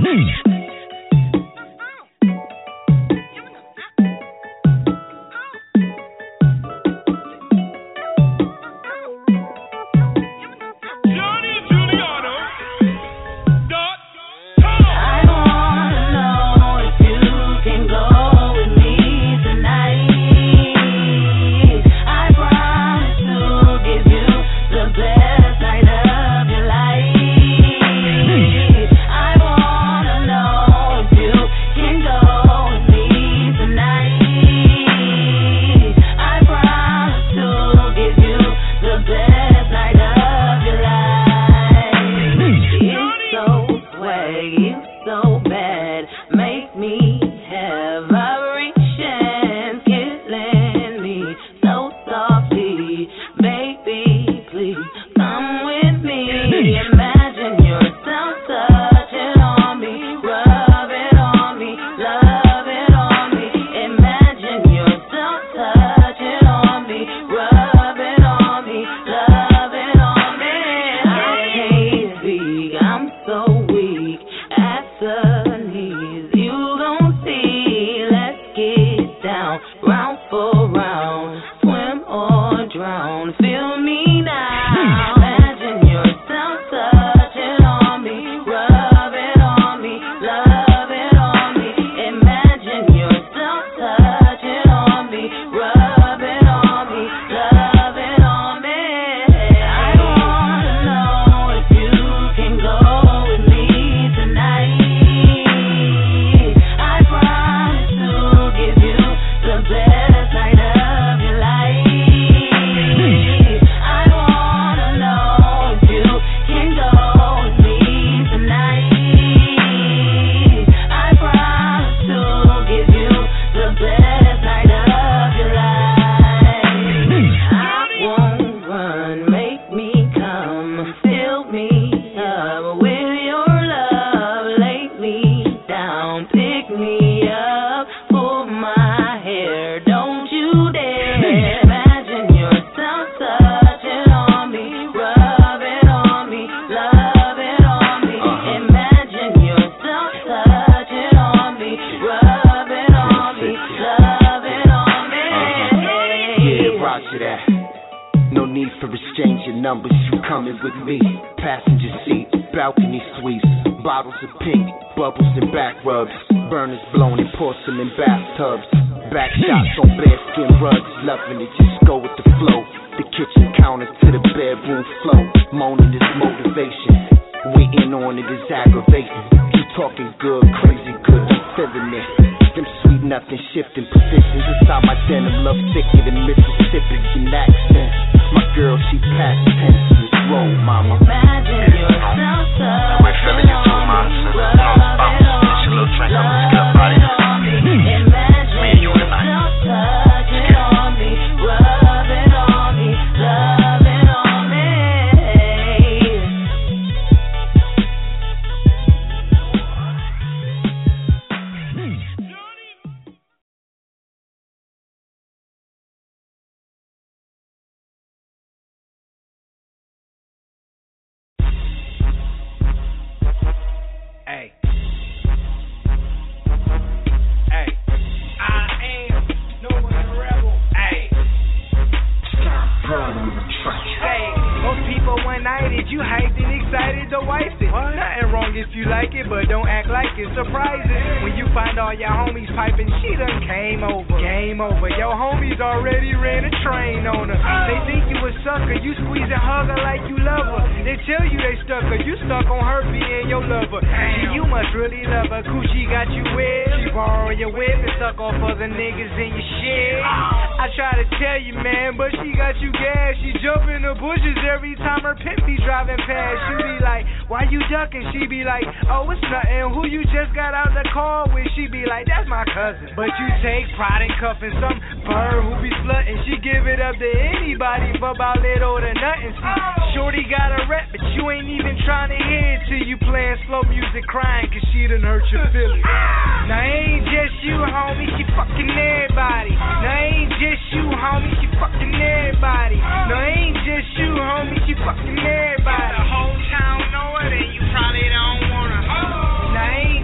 Fucking everybody. The whole town know it and you probably don't wanna. Now ain't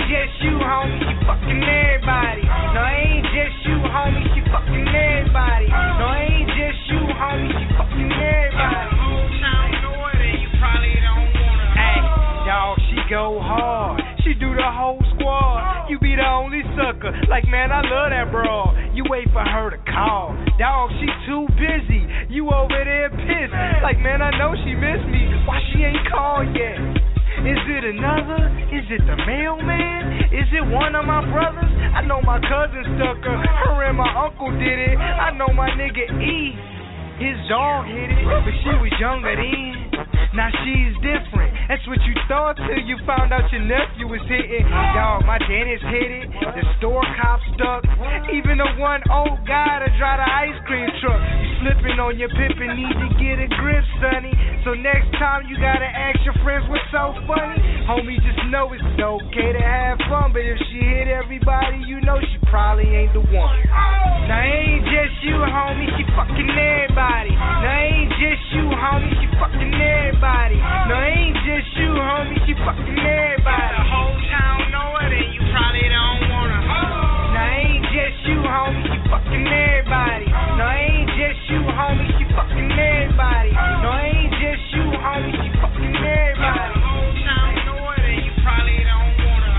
go hard. She do the whole squad. You be the only sucker. Like, man, I love that broad. You wait for her to call. Dog, she too busy. You over there pissed. Like, man, I know she missed me. Why she ain't called yet? Is it another? Is it the mailman? Is it one of my brothers? I know my cousin stuck her. Her and my uncle did it. I know my nigga E. His dog hit it, but she was younger then. Now she's different. That's what you thought till you found out your nephew was hitting. Dog, my dentist hit it. The store cop stuck. Even the one old guy to drive the ice cream truck. You slipping on your pippin', need to get a grip, sonny. So next time you gotta ask your friends what's so funny. Homie, just know it's okay to have fun, but if she hit everybody, you know she probably ain't the one. Now ain't just you, homie, she fucking everybody. Now ain't just you, homie, she fucking everybody. Now ain't just you, homie, she fucking everybody. The whole town know it and you probably don't wanna. Now ain't just you, homie, she fucking everybody. Now ain't just you, homie, she fucking everybody. Now ain't just you, homie, she fucking everybody. The whole town know it and you probably don't wanna.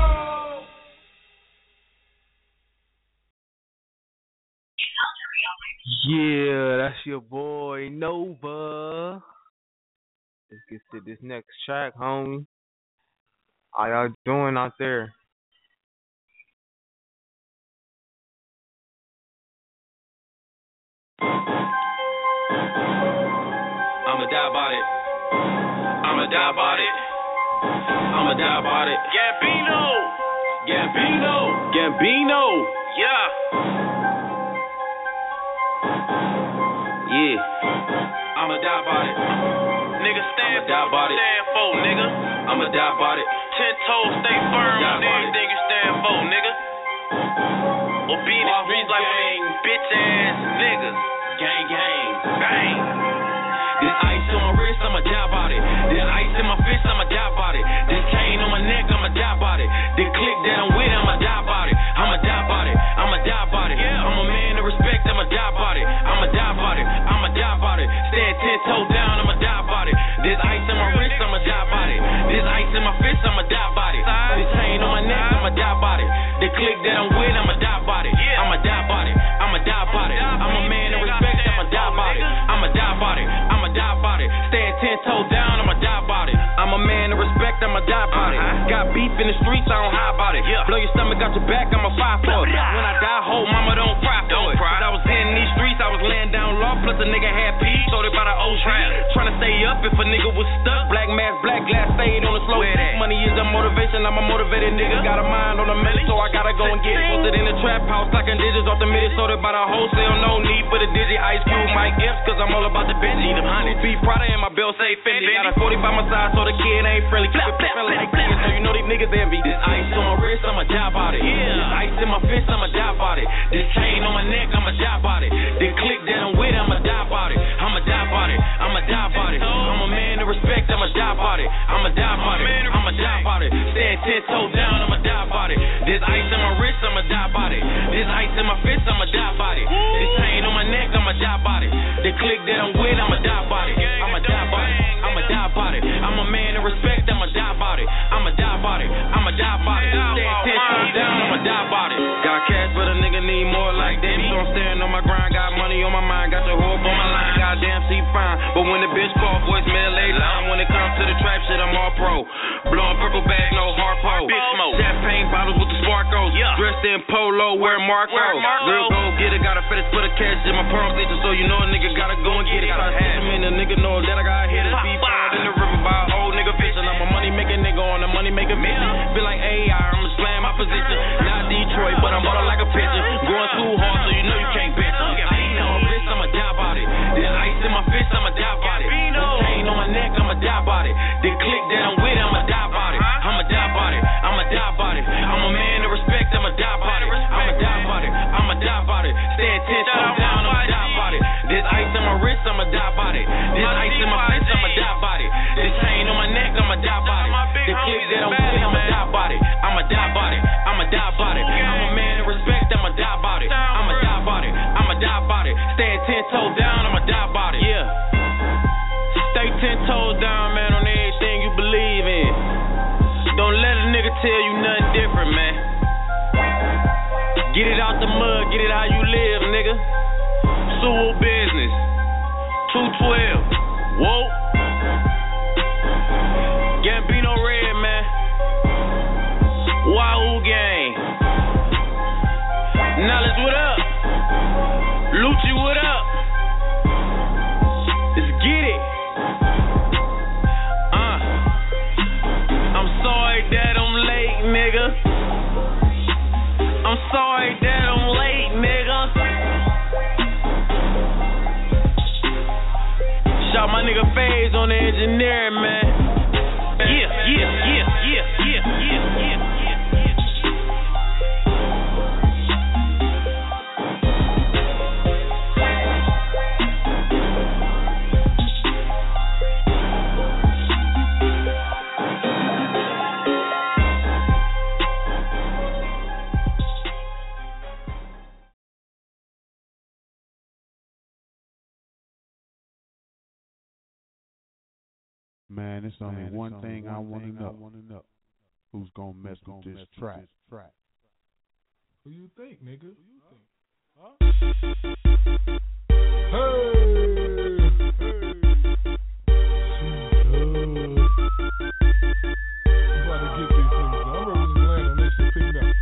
Yeah, that's your boy Nova. Let's get to this next track, homie. How y'all doing out there? I'ma die about it. I'ma die about it. I'ma die about it. Gambino. Gambino. Gambino. Yeah. Yeah. I'ma die about it. Nigga stand for what you stand for, nigga. I'ma die about it. Ten toes stay firm on everything you stand for, nigga. Or be in the streets like one of these bitch ass niggas. Gang, gang, bang. This ice on my wrist, I'ma die about it. This ice in my fist, I'ma die about it. This chain on my neck, I'ma die about it. This click that I'm with, I'ma die about it. I'ma die about it. I'ma die about it. I'm a man of respect, I'ma die about it. I'ma die about it. I'ma die about it. Stand ten toes down, I'ma die about it. This ice in my wrist, I'ma die about it. This ice in my fist, I'ma die about it. This chain on my neck, I'ma die about it. The click that I'm with, I'ma die about it. I'ma die about it. I'ma die about it. I'm a man of respect, I'ma die about it. I'ma die about it. I'ma die about it. Stand ten toes down, I'ma die about it. I'm a man of respect, I'ma die about it. Got beef in the streets, I don't hide about it. Blow your stomach out your back, I'ma fight for it. When I die, whole mama don't cry for it. Cause I was in these streets, I was laying down low, plus a nigga had peas, sold it by the old trap. Trying to stay up if a nigga was stuck. Black mask, black glass, stayed on the slow. Money is the motivation, I'm a motivated nigga. Got a mind on a million, so I gotta go and get it. Posted in the trap house, stocking digits off the minute, sold it by the wholesale. No need for the digi, Ice Cube, Mike Epps, cause I'm all about the Benji. The honey, be Prada and my belt say Fendi. Got a forty by my side, so the kid ain't friendly. Keep it pimpin' like this, so you know these niggas envy. This ice on my wrist, I'ma die about it. This ice in my fist, I'ma die about it. This chain on my neck, I'ma die about it. This click that I'm with, I'ma die about it. I'ma die about it. I'ma die about it. I'm a man of respect, I'ma die about it. I'ma die about it. I'ma die about it. Stand ten toes down, I'ma die about it. This ice in my wrist, I'ma die about it. This ice in my fist, I'ma die about it. This chain on my neck, I'ma die about it. The click that I'm with, I'ma die about it. I'ma die about it. I'ma die about it. I'm a man of respect, I'ma die about it. I'ma die about it. I'ma die about it. Stand ten toes down, I'ma die about it. Got cash, but a nigga need more like that. So I'm staring on my grind, got money on my mind, got your whole on my line. Goddamn, she fine, but when the bitch call, voicemail lay line. When it comes to the trap shit, I'm all pro. Blowing purple bag, no harpo. Big smoke. Champagne bottles with the sparkles. Yeah. Dressed in polo, wear Marco. Real gold getter, got a fetish for the cash in my palm stitches, so you know a nigga gotta go and get it. Start him in, a nigga know that I got hitters. Be found in the river by a old nigga fishing. I'm a money making nigga on a money making mission. Feel like A I, I'ma slam my position. Not Detroit, but I'm ballin' like a pitcher. Going too hard, so you know you can't bitch. Ice on my wrist, I'ma die about it. This ice in my fist, I'ma die about it. This chain on my neck, I'ma die about it. This click that I'm with, I'ma die about it. I'ma die about it. I'ma die about it. I'm a man of respect, I'ma die about it. I'ma die about it. I'ma die about it. Stand ten toes down, I'ma die about it. This ice in my wrist, I'ma die about it. This ice in my fist, I'ma die about it. This chain on my neck, I'ma die about it. The clip that I'm with, I'ma die about it. I'ma die about it. I'ma die about it. I'm a man of respect, I'ma die about it. I'ma die about it. I'ma die about it. Stand ten toes down, I'ma die about it. Yeah. Stay ten toes down, man, on everything you believe in. tell you nothing different, man. Get it out the mud, get it how you live, nigga. Sewell business, two twelve, whoa. Gambino red, man. Wahoo gang. Knowledge, what up? Lucci, what up? Let's get it. Uh, I'm sorry that I'm late, nigga. I'm sorry that I'm late, nigga. Shot my nigga Faze on the engineering, man. Yeah, yeah, yeah, yeah, yeah, yeah, yeah. Man, it's only one thing I want to know. Who's gonna mess with this track? Who you think, nigga? Who you think? Huh? Hey, hey. I'm about to get these things. I'm representing the land on this shit. Pick it up.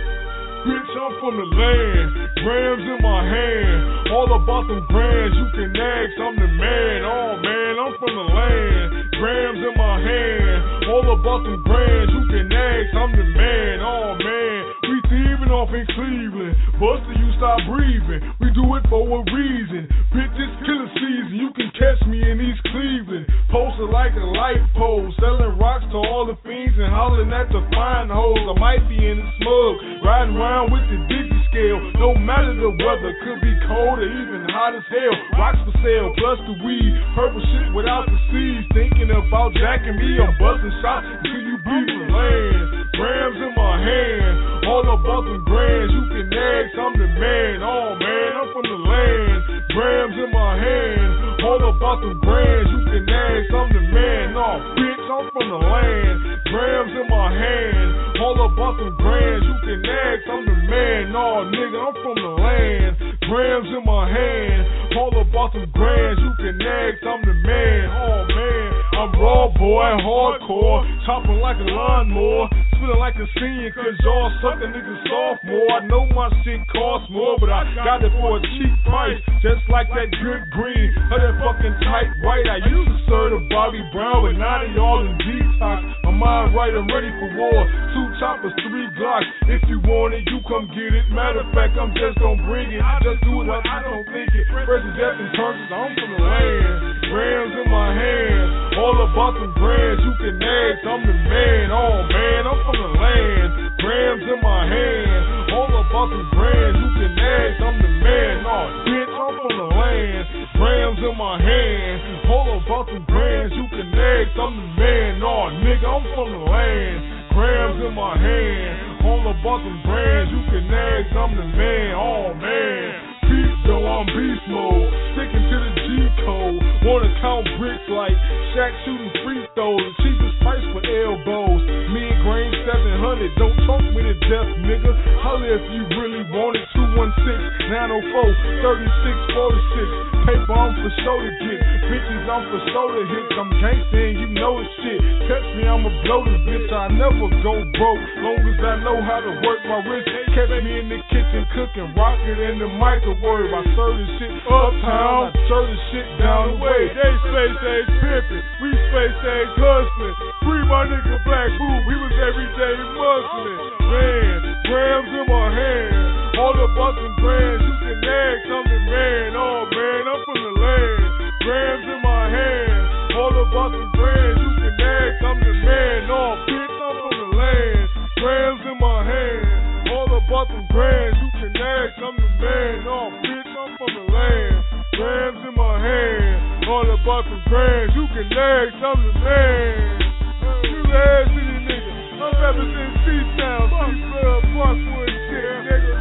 Bitch, I'm from the land. Grams in my hand. All about them brands. You can ask. I'm the man. Oh man, I'm from the land. Grams in my hand, all about them brands, you can ask, I'm the man, oh man, we thieving off in Cleveland, Buster, you stop breathing, we do it for a reason, bitch, it's killer season, you can catch me in East Cleveland, posted like a light pole, selling rocks to all the fiends and hollering at the fine hoes, I might be in the smug, riding around with the digi scale, no matter the weather, could be cold or even hot as hell, rocks for sale, plus the weed, purple shit without the seeds, thinking about jacking me, I'm busting shots until you beat the land. Grams in my hand, all about them grands, you can ask, I'm the man, oh man, I'm from the land. Grams in my hand, all about them grands, you can ask, I'm the man, no bitch, I'm from the land. Grams in my hand, all about them grands, you can ask, I'm the man, no nigga, I'm from the land. Grams in my hand, all about them grands, you can ask, I'm the man, oh man. I'm raw boy, hardcore, chopping like a lawnmower, spitting like a senior, cause y'all suckin' niggas sophomore. I know my shit costs more, but I got it for a cheap price, just like that good green, or that fucking tight white. I used to serve the Bobby Brown, but now they all in detox. My mind right, I'm ready for war. Two choppers, three Glocks. If you want it, you come get it. Matter of fact, I'm just gon' bring it. Just do it like I don't think it. Fresh as death and turns, I'm from the land. Grams in my hand. All about them brands, you can ask, I'm the man, oh man, I'm from the land, grams in my hand, all about them brands, you can ask, I'm the man, oh bitch, I'm from the land, grams in my hand, all about them brands, you can ask, I'm the man, oh nigga, I'm from the land, grams in my hand, all about them brands, you can ask, I'm the man, oh man, beast though, I'm beast mode, sticking to the G code, wanna count bricks like Shaq shooting free throws, the cheapest price for elbows. Me and Grain seven hundred, don't talk me to death, nigga. Holla if you really want it. two one six, nine oh four, thirty-six forty-six. Paper I'm for show to get, bitches I'm for show to hit. I'm gangsta and you know the shit. Catch me, I'ma blow this bitch. I never go broke, long as I know how to work my wrist. Catch me in the kitchen cooking, rocket in the microwave. I serve this shit uptown, I serve this shit down the way. They space age pimpin'. We space age hustling. Free my nigga Black Boo, he was everyday muscling. Man, grams in my hand, all about them brands, you can ask, I'm the man. Oh man, I'm from the land. Grams in my hand, all about them brands, you can ask, I'm the man. Oh bitch, I'm from the land. Grams in my hand, all about them brands, you can ask, I'm the man. Oh bitch, I'm from the land. Grams in my hand, all about them brands, you can ask, I'm the man. You ass city nigga, I'm representing C-Town, C-Blood, Parkwood shit, nigga.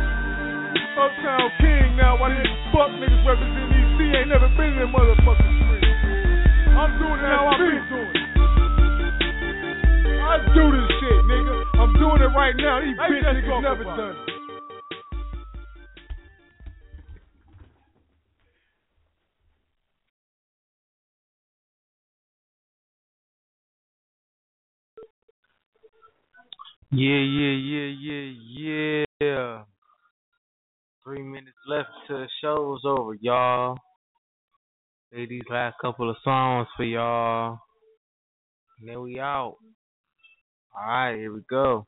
Uptown King now, why these fuck niggas representing E C ain't never been in motherfucking street. I'm doing it how I be doing it. I do this shit, nigga. I'm doing it right now. These bitch niggas never done it. Yeah, yeah, yeah, yeah, yeah. Three minutes left till the show's over, y'all. Play these last couple of songs for y'all. And then we out. Alright, here we go.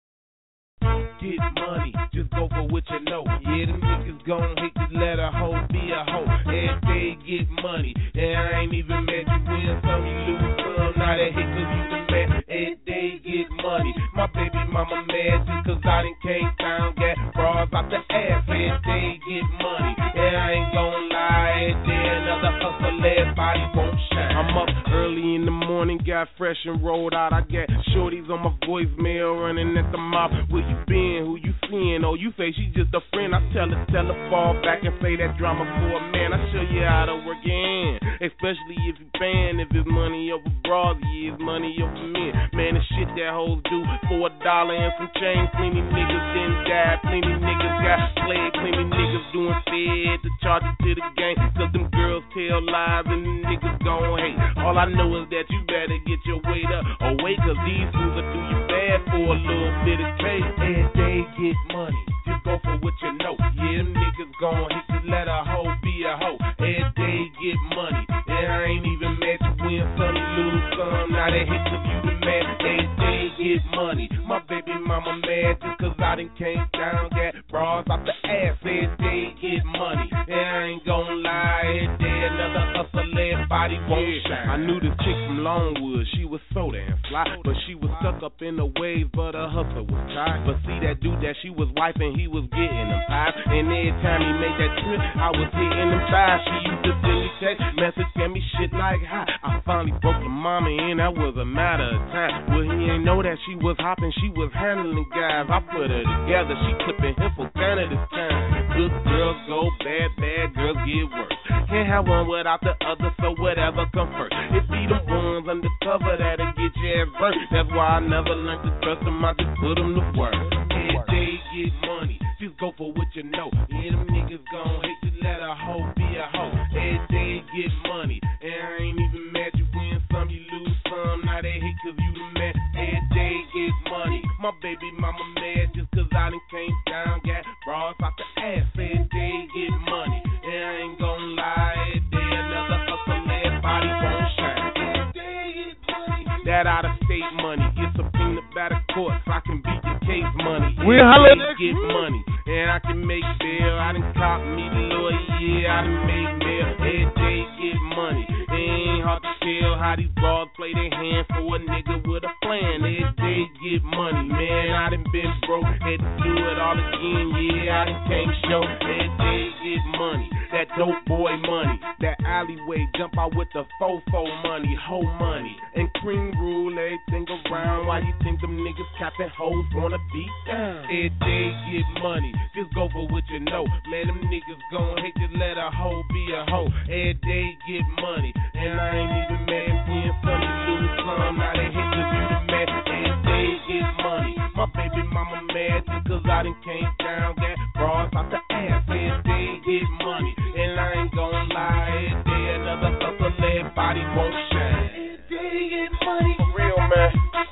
Get money, just go for what you know. Yeah, them niggas gon' hate to let a hoe be a hoe. Every day get money, and I ain't even met you win some, you lose some. Now they hate cause you the man. Every day get money. My baby mama mad just cause I done came down, got bras out the ass. Every day get money, and I ain't gon' lie. Every day another hustle, everybody won't shine. I'm up early in the morning, got fresh and rolled out. I got shorties on my voicemail running at the mouth. Where you been? Who you seeing? Oh, you say she just a friend. I tell her, tell her, fall back and play that drama for a man. I show you how to work your hand, especially if you paying. If it's money over bras, yeah, it's money over men. Man, the shit that hoes do for a dollar and some change. Plenty niggas didn't die, plenty niggas got played, plenty niggas doing fed to charge it to the game. Cause them girls tell lies and them niggas gon' hate. All I know is that you better get your weight up or wait, cause these fools will do you bad for a little bit of taste. Every day get money, just go for what you know. Yeah, them niggas gon' hate to let a hoe be a hoe. Every day get money, and I ain't even mad you win some, you lose some. Now they hate cause you the man. Every day get money, my baby mama mad just cause I done came down, got bras out the ass. Every day get money, and I ain't gon' lie. Every day another hustle, everybody won't shine. I knew this chick from Longwood, she was so damn fly, but she was stuck up in the waves, but her hustle was tired. But see that dude that she was wiping, he was getting them pies. And every time he made that trip, I was hitting them thighs. She used to send me text message, tell me shit like hi. I finally broke the mama in, that was a matter of time. Well, he ain't know that she was hopping, she was handling guys. I put her together, she clipping him for Ghana this time. Good girls go bad, bad girls get worse. Can't have one without the other, so whatever come first. It be the ones undercover that'll get your ass burnt. That's why I never learned to trust them, I just put them to work. Every day get money, just go for what you know. Yeah, them niggas gon' hate to let a hoe be a hoe. Every day get money, and I ain't even mad you win some, you lose some. Now they hate cause you the man. Every day get money, my baby mama mad just cause I done came down, got bras out the ass. Every day get money, and I ain't gon' lie. Every day another hustle, everybody won't shine. Every day get money, that out of state money, get subpoenaed by the court so I can beat the case money. We holla get money, and I can make bail. I done cop me the lawyer, yeah, I done make bail. Every day get money, it ain't hard to tell how these bras play their hand for a nigga with a plan. Every day get money, man, I done been broke, had to do it all again, yeah, I done can't show. Every day get money, that dope boy money, that alleyway jump out with the fofo money, hoe money, and cream rule everything around. Why you think them niggas capping hoes wanna beat down? Every day get money, just go for what you know. Man, them niggas gon' hate to let a hoe be a hoe. Every day get money, and I ain't even mad win some, you lose some. Now they hate cause you the man. Every day get money, my baby mama mad just cause I done came down, got bras out the ass. Every day get money, and I ain't gon' lie. Every day another hustle, everybody won't shine. Every day get money. For real, man,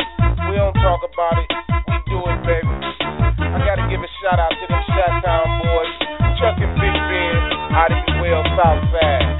we don't talk about it, we do it, baby. I gotta give a shout out to them Chi-Town boys, Chuck and Big Ben, out in the well South Side.